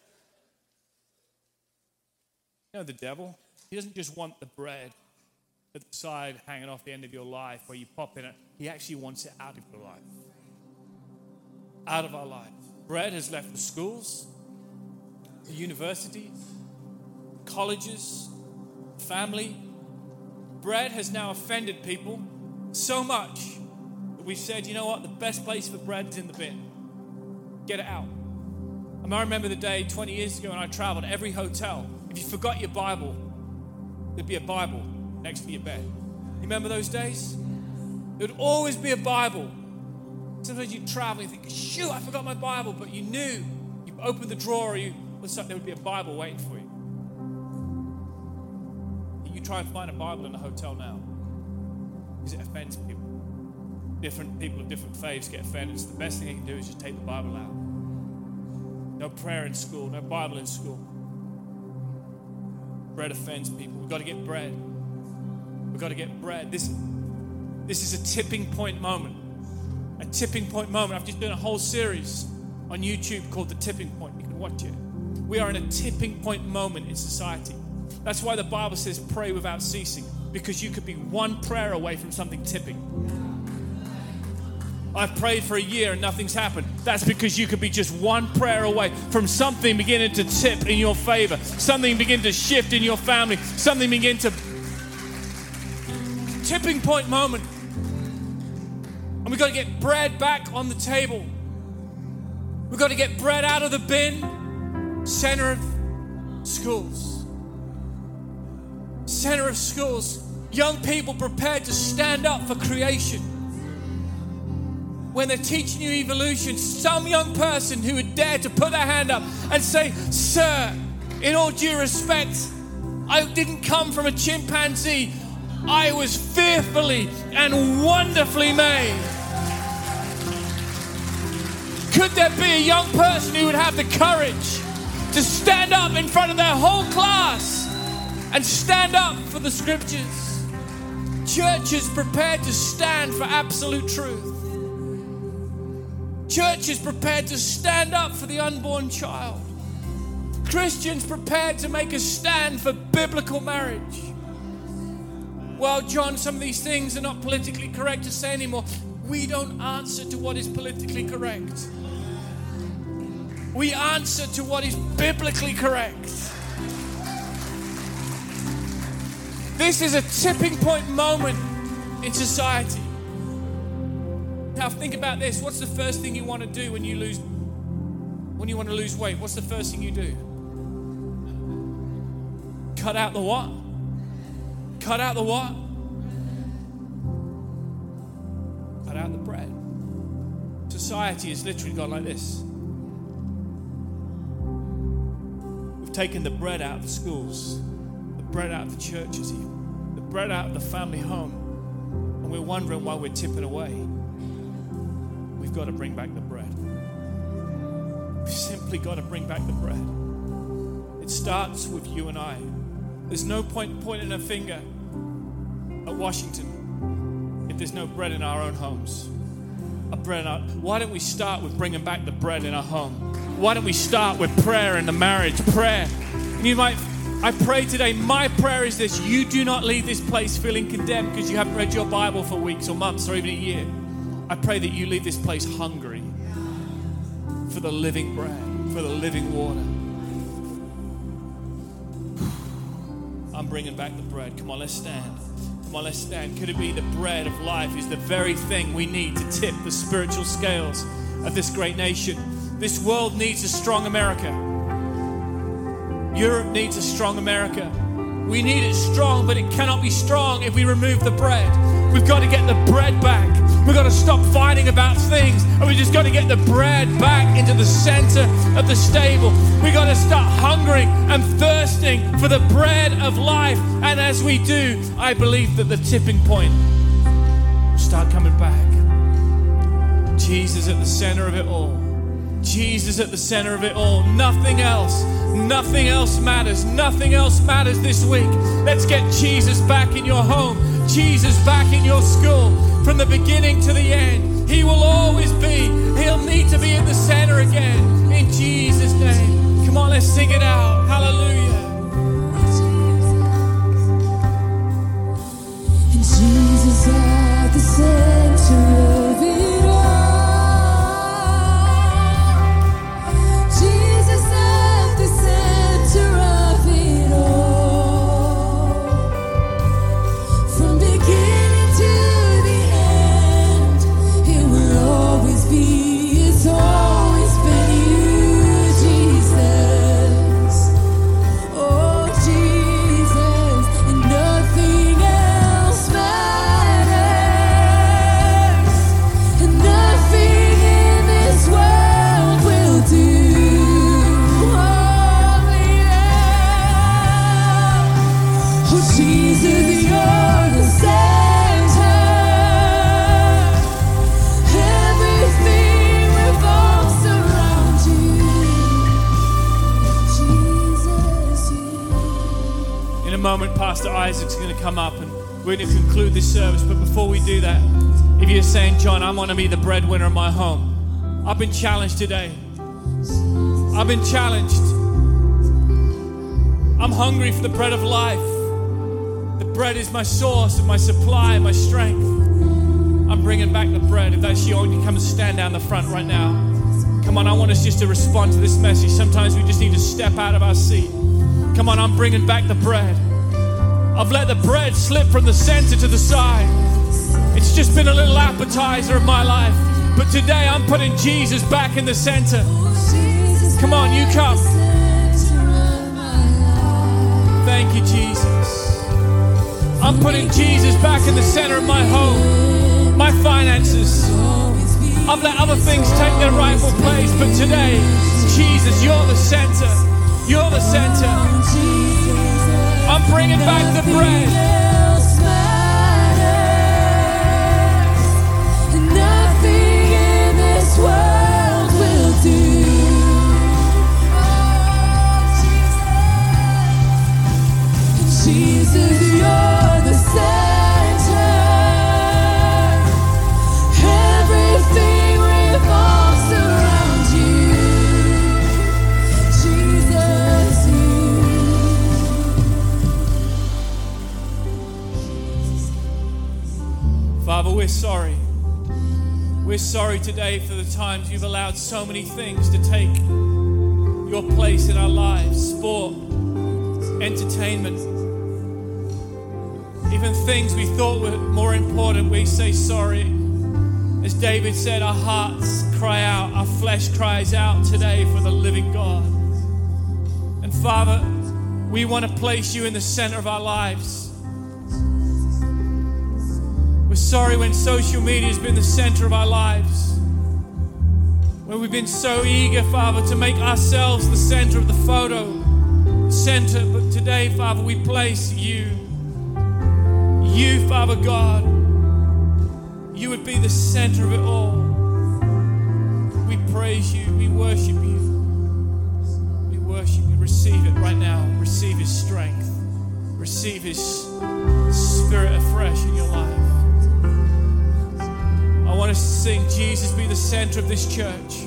You know the devil? He doesn't just want the bread at the side hanging off the end of your life where you pop in it. He actually wants it out of your life. Out of our life. Bread has left the schools, the universities, colleges, family. Bread has now offended people so much that we've said, you know what, the best place for bread is in the bin. Get it out. I mean, I remember the day twenty years ago when I traveled, every hotel, if you forgot your Bible, there'd be a Bible next to your bed. You remember those days? There'd always be a Bible. Sometimes you'd travel and you think, shoot, I forgot my Bible, but you knew. You opened the drawer, you what's up, there would be a Bible waiting for you. You try and find a Bible in a hotel now because it offends people. Different people of different faiths get offended. So the best thing you can do is just take the Bible out. No prayer in school, no Bible in school. Bread offends people. We've got to get bread. We've got to get bread. This, this is a tipping point moment. A tipping point moment. I've just done a whole series on YouTube called The Tipping Point. You can watch it. We are in a tipping point moment in society. That's why the Bible says pray without ceasing, because you could be one prayer away from something tipping. I've prayed for a year and nothing's happened. That's because you could be just one prayer away from something beginning to tip in your favor, something begin to shift in your family, something begin to... Tipping point moment. And we've got to get bread back on the table. We've got to get bread out of the bin. Center of schools. Center of schools. Young people prepared to stand up for creation. When they're teaching you evolution, some young person who would dare to put their hand up and say, sir, in all due respect, I didn't come from a chimpanzee. I was fearfully and wonderfully made. Could there be a young person who would have the courage to stand up in front of their whole class and stand up for the scriptures? Churches prepared to stand for absolute truth. Churches prepared to stand up for the unborn child. Christians prepared to make a stand for biblical marriage. Well, John, some of these things are not politically correct to say anymore. We don't answer to what is politically correct. We answer to what is biblically correct. This is a tipping point moment in society. Now think about this. What's the first thing you want to do when you lose when you want to lose weight? What's the first thing you do? Cut out the what? Cut out the what? Cut out the bread. Society has literally gone like this. We've taken the bread out of the schools, the bread out of the churches even, the bread out of the family home, and we're wondering why we're tipping away. We've got to bring back the bread. We've simply got to bring back the bread. It starts with you and I. There's no point pointing a finger at Washington if there's no bread in our own homes. A bread in our, why don't we start with bringing back the bread in our home? Why don't we start with prayer in the marriage? Prayer. And you might, I pray today, my prayer is this: you do not leave this place feeling condemned because you haven't read your Bible for weeks or months or even a year. I pray that you leave this place hungry for the living bread, for the living water. I'm bringing back the bread. Come on, let's stand. Come on, let's stand. Could it be the bread of life is the very thing we need to tip the spiritual scales of this great nation? This world needs a strong America. Europe needs a strong America. We need it strong, but it cannot be strong if we remove the bread. We've got to get the bread back. We've got to stop fighting about things, and we just got to get the bread back into the center of the stable. We've got to start hungering and thirsting for the bread of life. And as we do, I believe that the tipping point will start coming back. Jesus at the center of it all. Jesus at the center of it all. Nothing else. Nothing else matters. Nothing else matters this week. Let's get Jesus back in your home. Jesus back in your school. From the beginning to the end. He will always be. He'll need to be in the center again. In Jesus' name. Come on, let's sing it out. Hallelujah. And Jesus at the center of it all. Jesus at the center of it all. From beginning to the end, it will always be. It's always been you, Jesus. moment, Pastor Isaac's going to come up and we're going to conclude this service. But before we do that, if you're saying, John, I want to be the breadwinner of my home, I've been challenged today. I've been challenged. I'm hungry for the bread of life. The bread is my source of my supply, my strength. I'm bringing back the bread. If that's you, I want you to come and stand down the front right now. Come on, I want us just to respond to this message. Sometimes we just need to step out of our seat. Come on, I'm bringing back the bread. I've let the bread slip from the center to the side. It's just been a little appetizer of my life. But today I'm putting Jesus back in the center. Come on, you come. Thank you, Jesus. I'm putting Jesus back in the center of my home, my finances. I've let other things take their rightful place, but today, Jesus, you're the center. You're the center. I'm bringing back the bread. Nothing in this world will do. Jesus, you're the center. Everything revolves around you. Jesus, you. Father, we're sorry. We're sorry today for the times you've allowed so many things to take your place in our lives. Sport, entertainment, even things we thought were more important. We say sorry. As David said, our hearts cry out, our flesh cries out today for the living God. And Father, we want to place you in the center of our lives. We're sorry when social media has been the center of our lives. When we've been so eager, Father, to make ourselves the center of the photo center. But today, Father, we place you. You, Father God, you would be the center of it all. We praise you. We worship you. We worship you. Receive it right now. Receive his strength. Receive his spirit afresh in your life. I want us to sing, Jesus be the center of this church.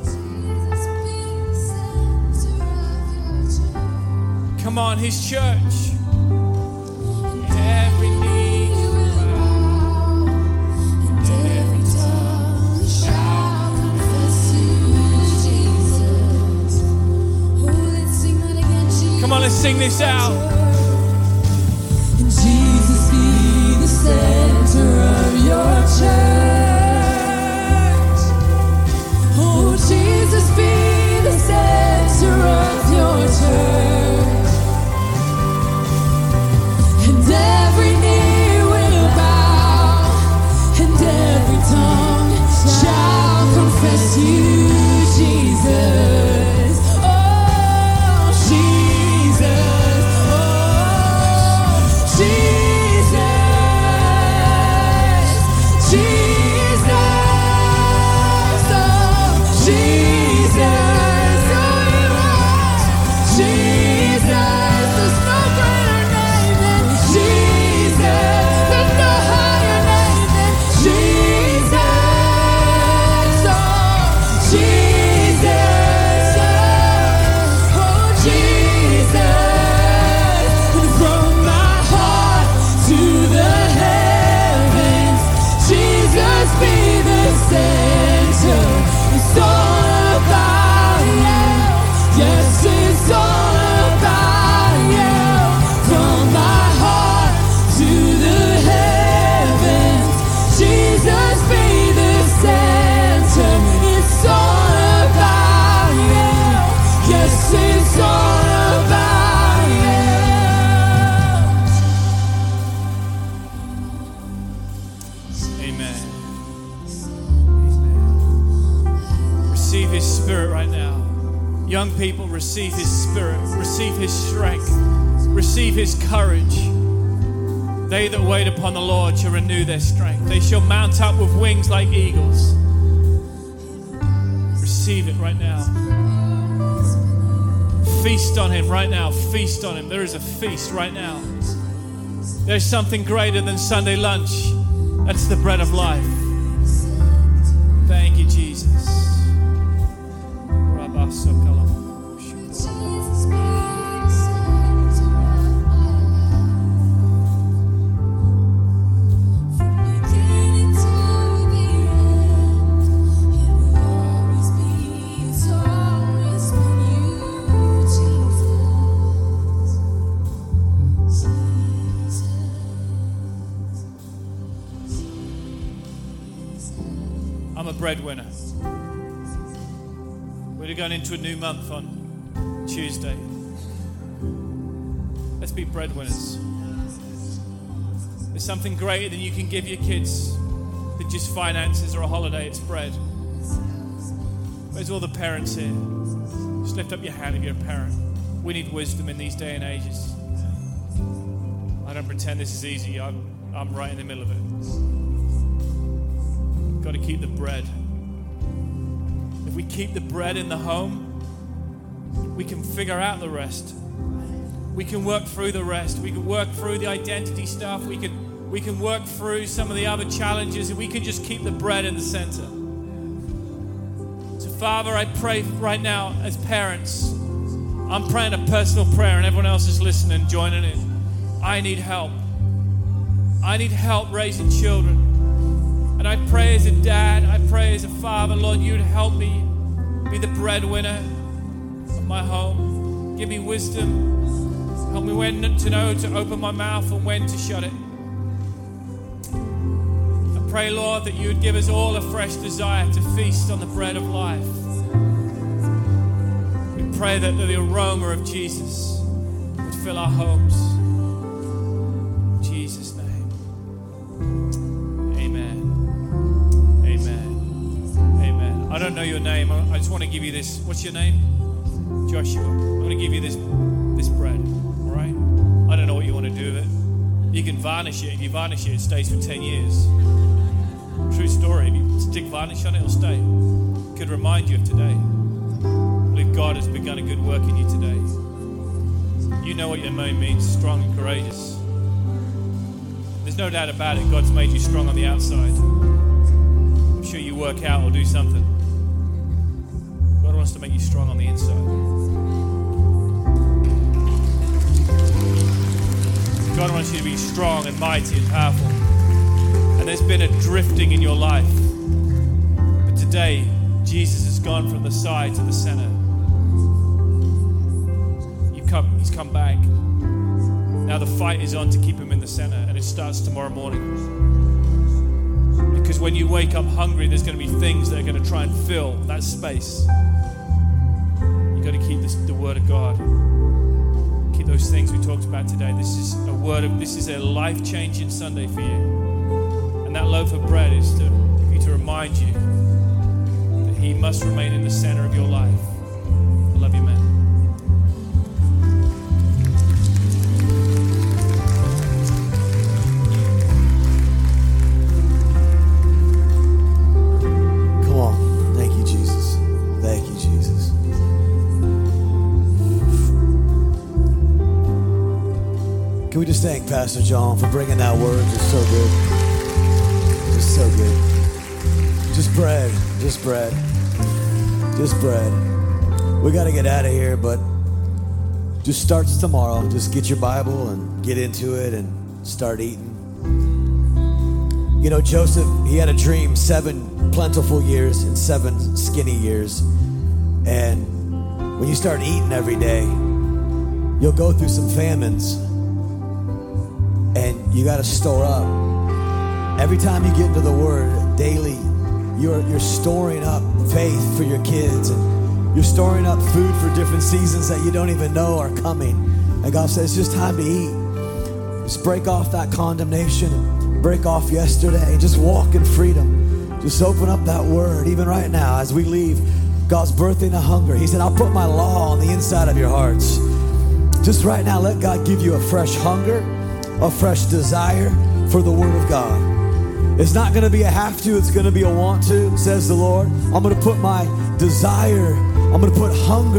Come on, his church. Every knee bow, and every tongue shall confess you, Jesus. Oh, let's sing that again, Jesus. Come on, let's sing this out. And Jesus be the center of your church. Oh, Jesus be the center of your church. And every knee will bow, and every tongue shall confess you, Jesus. Oh, Jesus. Oh, Jesus. Jesus. Oh, Jesus. Oh, you are Jesus. There's no greater name than Jesus. There's no higher name than Jesus. Oh, Jesus. Oh, Jesus. And from my heart to the heavens, Jesus be the center. It's all about you. Yes, it's all about you. From my heart to the heavens, Jesus be the center. It's all about you. Yes, it's all about you. Amen. Receive his spirit right now. Young people, receive his spirit. Receive his strength. Receive his courage. They that wait upon the Lord shall renew their strength. They shall mount up with wings like eagles. Receive it right now. Feast on him right now. Feast on him. There is a feast right now. There's something greater than Sunday lunch. That's the bread of life. Thank you, Jesus. I'm a breadwinner. We're going into a new month on Tuesday. Let's be breadwinners. There's something greater than you can give your kids than just finances or a holiday. It's bread. Where's all the parents here? Just lift up your hand if you're a parent. We need wisdom in these day and ages. I don't pretend this is easy. I'm, I'm right in the middle of it. Got to keep the bread. If we keep the bread in the home, we can figure out the rest. We can work through the rest. We can work through the identity stuff. We can, we can work through some of the other challenges, and we can just keep the bread in the center. So, Father, I pray right now as parents, I'm praying a personal prayer, and everyone else is listening, joining in. I need help. I need help raising children. And I pray as a dad, I pray as a father, Lord, you'd help me be the breadwinner of my home. Give me wisdom. Help me when to know to open my mouth and when to shut it. I pray, Lord, that you would give us all a fresh desire to feast on the bread of life. We pray that the aroma of Jesus would fill our homes. In Jesus' name. I don't know your name. I just want to give you this. What's your name? Joshua. I'm going to give you this this bread. All right? I don't know what you want to do with it. You can varnish it. If you varnish it, it stays for ten years. True story. If you stick varnish on it, it'll stay. It could remind you of today. I believe God has begun a good work in you today. You know what your name means, strong and courageous. There's no doubt about it. God's made you strong on the outside. I'm sure you work out or do something. God wants to make you strong on the inside. God wants you to be strong and mighty and powerful. And there's been a drifting in your life. But today, Jesus has gone from the side to the center. You come, he's come back. Now the fight is on to keep him in the center, and it starts tomorrow morning. Because when you wake up hungry, there's going to be things that are going to try and fill that space. You've got to keep this, the word of God. Keep those things we talked about today. This is a word of, this is a life-changing Sunday for you. And that loaf of bread is to, for you to remind you that he must remain in the center of your life. I love you, man. Can we just thank Pastor John for bringing that word? It's so good. It's so good. Just bread. Just bread. Just bread. We got to get out of here, but just starts tomorrow. Just get your Bible and get into it and start eating. You know, Joseph, he had a dream, seven plentiful years and seven skinny years. And when you start eating every day, you'll go through some famines. And you got to store up. Every time you get into the Word daily, you're you're storing up faith for your kids, and you're storing up food for different seasons that you don't even know are coming. And God says, it's just time to eat. Just break off that condemnation, and break off yesterday, and just walk in freedom. Just open up that Word, even right now as we leave. God's birthing a hunger. He said, I'll put my law on the inside of your hearts. Just right now, let God give you a fresh hunger, a fresh desire for the Word of God. It's not going to be a have to, it's going to be a want to, says the Lord. I'm going to put my desire, I'm going to put hunger,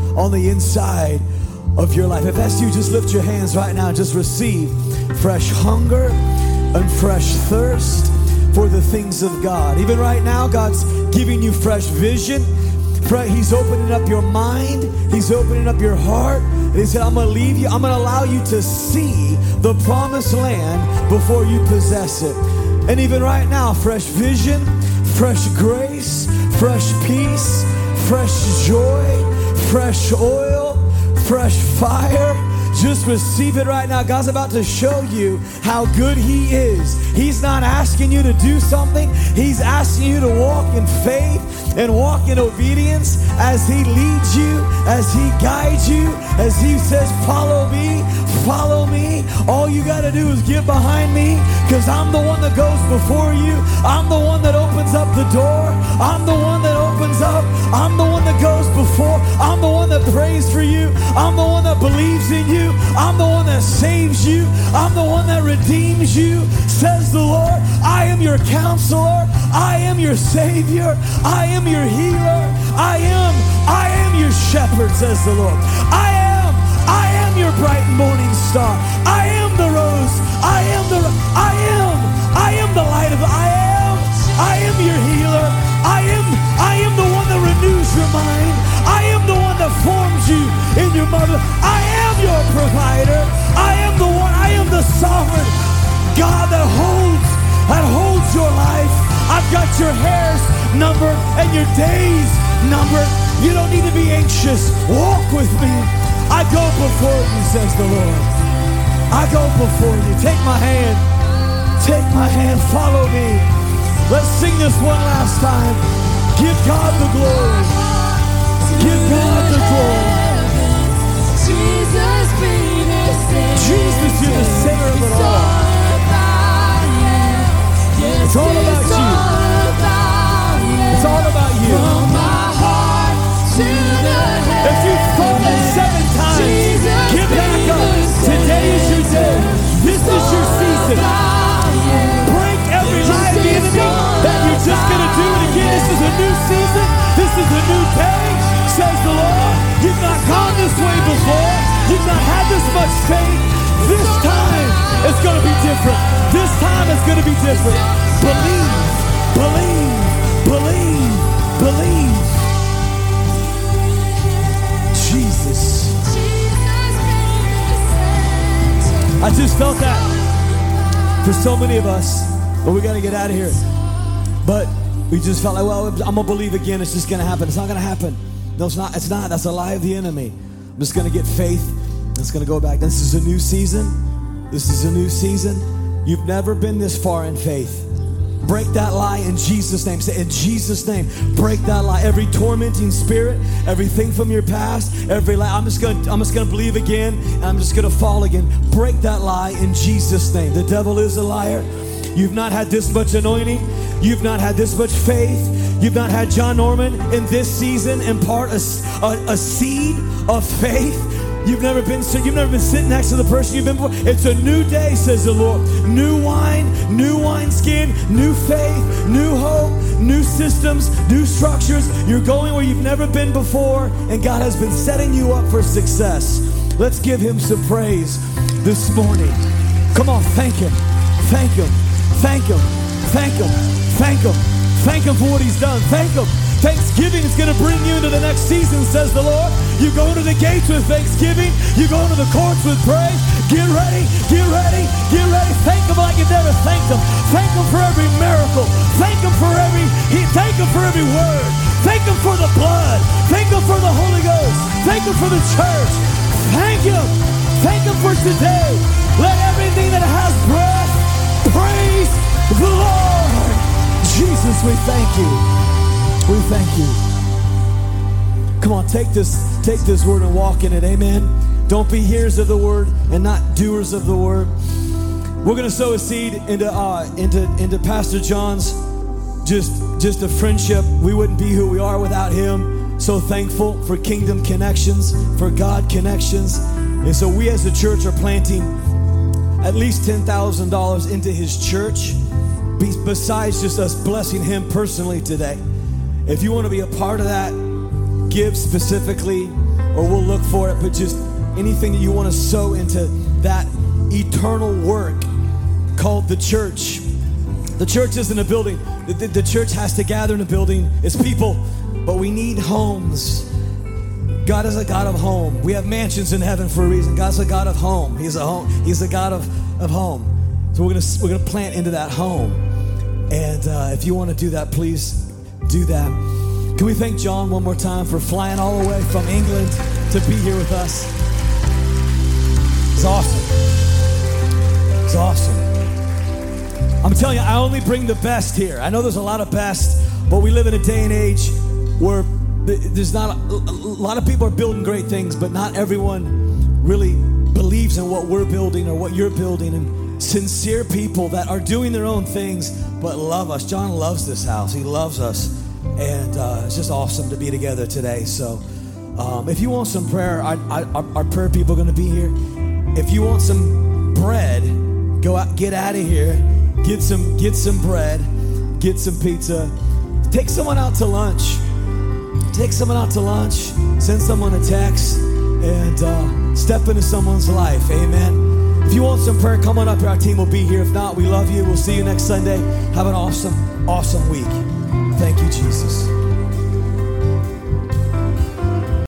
on the inside of your life. If that's you, just lift your hands right now and just receive fresh hunger and fresh thirst for the things of God. Even right now, God's giving you fresh vision. He's opening up your mind. He's opening up your heart. And he said, I'm going to leave you. I'm going to allow you to see the promised land before you possess it. And even right now, fresh vision, fresh grace, fresh peace, fresh joy, fresh oil, fresh fire. Just receive it right now. God's about to show you how good He is. He's not asking you to do something. He's asking you to walk in faith and walk in obedience as He leads you, as He guides you, as He says, follow me, follow me. All you got to do is get behind me, because I'm the one that goes before you. I'm the one that opens up the door. I'm the one that opens up. I'm the one that goes before. I'm the one that prays for you. I'm the one that believes in you. I'm the one that saves you. I'm the one that redeems you, says the Lord. I am your counselor. I am your Savior. I am your healer. I am, I am your shepherd, says the Lord. I am, I am your bright morning star. I am the rose. I am the, I am, I am the light of, I am, I am your healer. I am, I am the one that renews your mind. I am the one that forms you in your mother. I am your provider. I am the one, I am the sovereign God that holds, that holds your life. I've got your hairs numbered and your days numbered. You don't need to be anxious. Walk with me. I go before you, says the Lord. I go before you. Take my hand. Take my hand. Follow me. Let's sing this one last time. Give God the glory. Give God the glory. Jesus, be the center. Jesus, you're the center of it all. It's all about you. It's all about you. From my heart to the head. If you've fallen seven times, get back up. Today is your day. This is your season. Break every lie of the enemy that you're just going to do it again. This is a new season. This is a new day, says the Lord. You've not gone this way before. You've not had this much faith. This time it's going to be different. This time it's going to be different. Believe, believe, believe, believe. Jesus. I just felt that for so many of us, but we got to get out of here. But we just felt like, well, I'm going to believe again. It's just going to happen. It's not going to happen. No, it's not. It's not. That's a lie of the enemy. I'm just going to get faith. It's going to go back. This is a new season. This is a new season. You've never been this far in faith. Break that lie in Jesus' name. Say, in Jesus' name, break that lie. Every tormenting spirit, everything from your past, every lie. I'm just going to, I'm just going to believe again, and I'm just going to fall again. Break that lie in Jesus' name. The devil is a liar. You've not had this much anointing. You've not had this much faith. You've not had John Norman in this season impart a, a, a seed of faith. You've never been you've never been sitting next to the person you've been before. It's a new day, says the Lord. New wine, new wineskin, new faith, new hope, new systems, new structures. You're going where you've never been before, and God has been setting you up for success. Let's give Him some praise this morning. Come on, thank Him. Thank Him. Thank Him. Thank Him. Thank Him. Thank Him for what He's done. Thank Him. Thanksgiving is going to bring you into the next season, says the Lord. You go into the gates with thanksgiving. You go into the courts with praise. Get ready, get ready, get ready. Thank Him like you never thanked Him. Thank Him for every miracle. Thank Him for every, he, thank Him for every word. Thank Him for the blood. Thank Him for the Holy Ghost. Thank Him for the church. Thank Him. Thank Him for today. Let everything that has breath praise the Lord. Jesus, we thank you. We thank you. Come on, take this, take this word and walk in it. Amen. Don't be hearers of the word and not doers of the word. We're gonna sow a seed into uh, into into Pastor John's just just a friendship. We wouldn't be who we are without him. So thankful for Kingdom Connections, for God Connections, and so we as a church are planting at least ten thousand dollars into his church. Besides just us blessing him personally today. If you want to be a part of that, give specifically or we'll look for it, but just anything that you want to sow into that eternal work called the church. The church isn't a building. The, the, the church has to gather in a building. It's people, but we need homes. God is a God of home. We have mansions in heaven for a reason. God's a God of home. He's a home. He's a God of, of home. So we're gonna we're gonna plant into that home. And uh, if you want to do that, please do that. Can we thank John one more time for flying all the way from England to be here with us? It's awesome. It's awesome. I'm telling you, I only bring the best here. I know there's a lot of best, but we live in a day and age where there's not a, a lot of people are building great things, but not everyone really believes in what we're building or what you're building. And sincere people that are doing their own things but love us. John loves this house. He loves us. And uh, it's just awesome to be together today. So um, if you want some prayer, our, our, our prayer people are going to be here. If you want some bread, go out, get out of here. Get some, get some bread. Get some pizza. Take someone out to lunch. Take someone out to lunch, send someone a text, and uh, step into someone's life. Amen. If you want some prayer, come on up here. Our team will be here. If not, we love you. We'll see you next Sunday. Have an awesome, awesome week. Thank you, Jesus.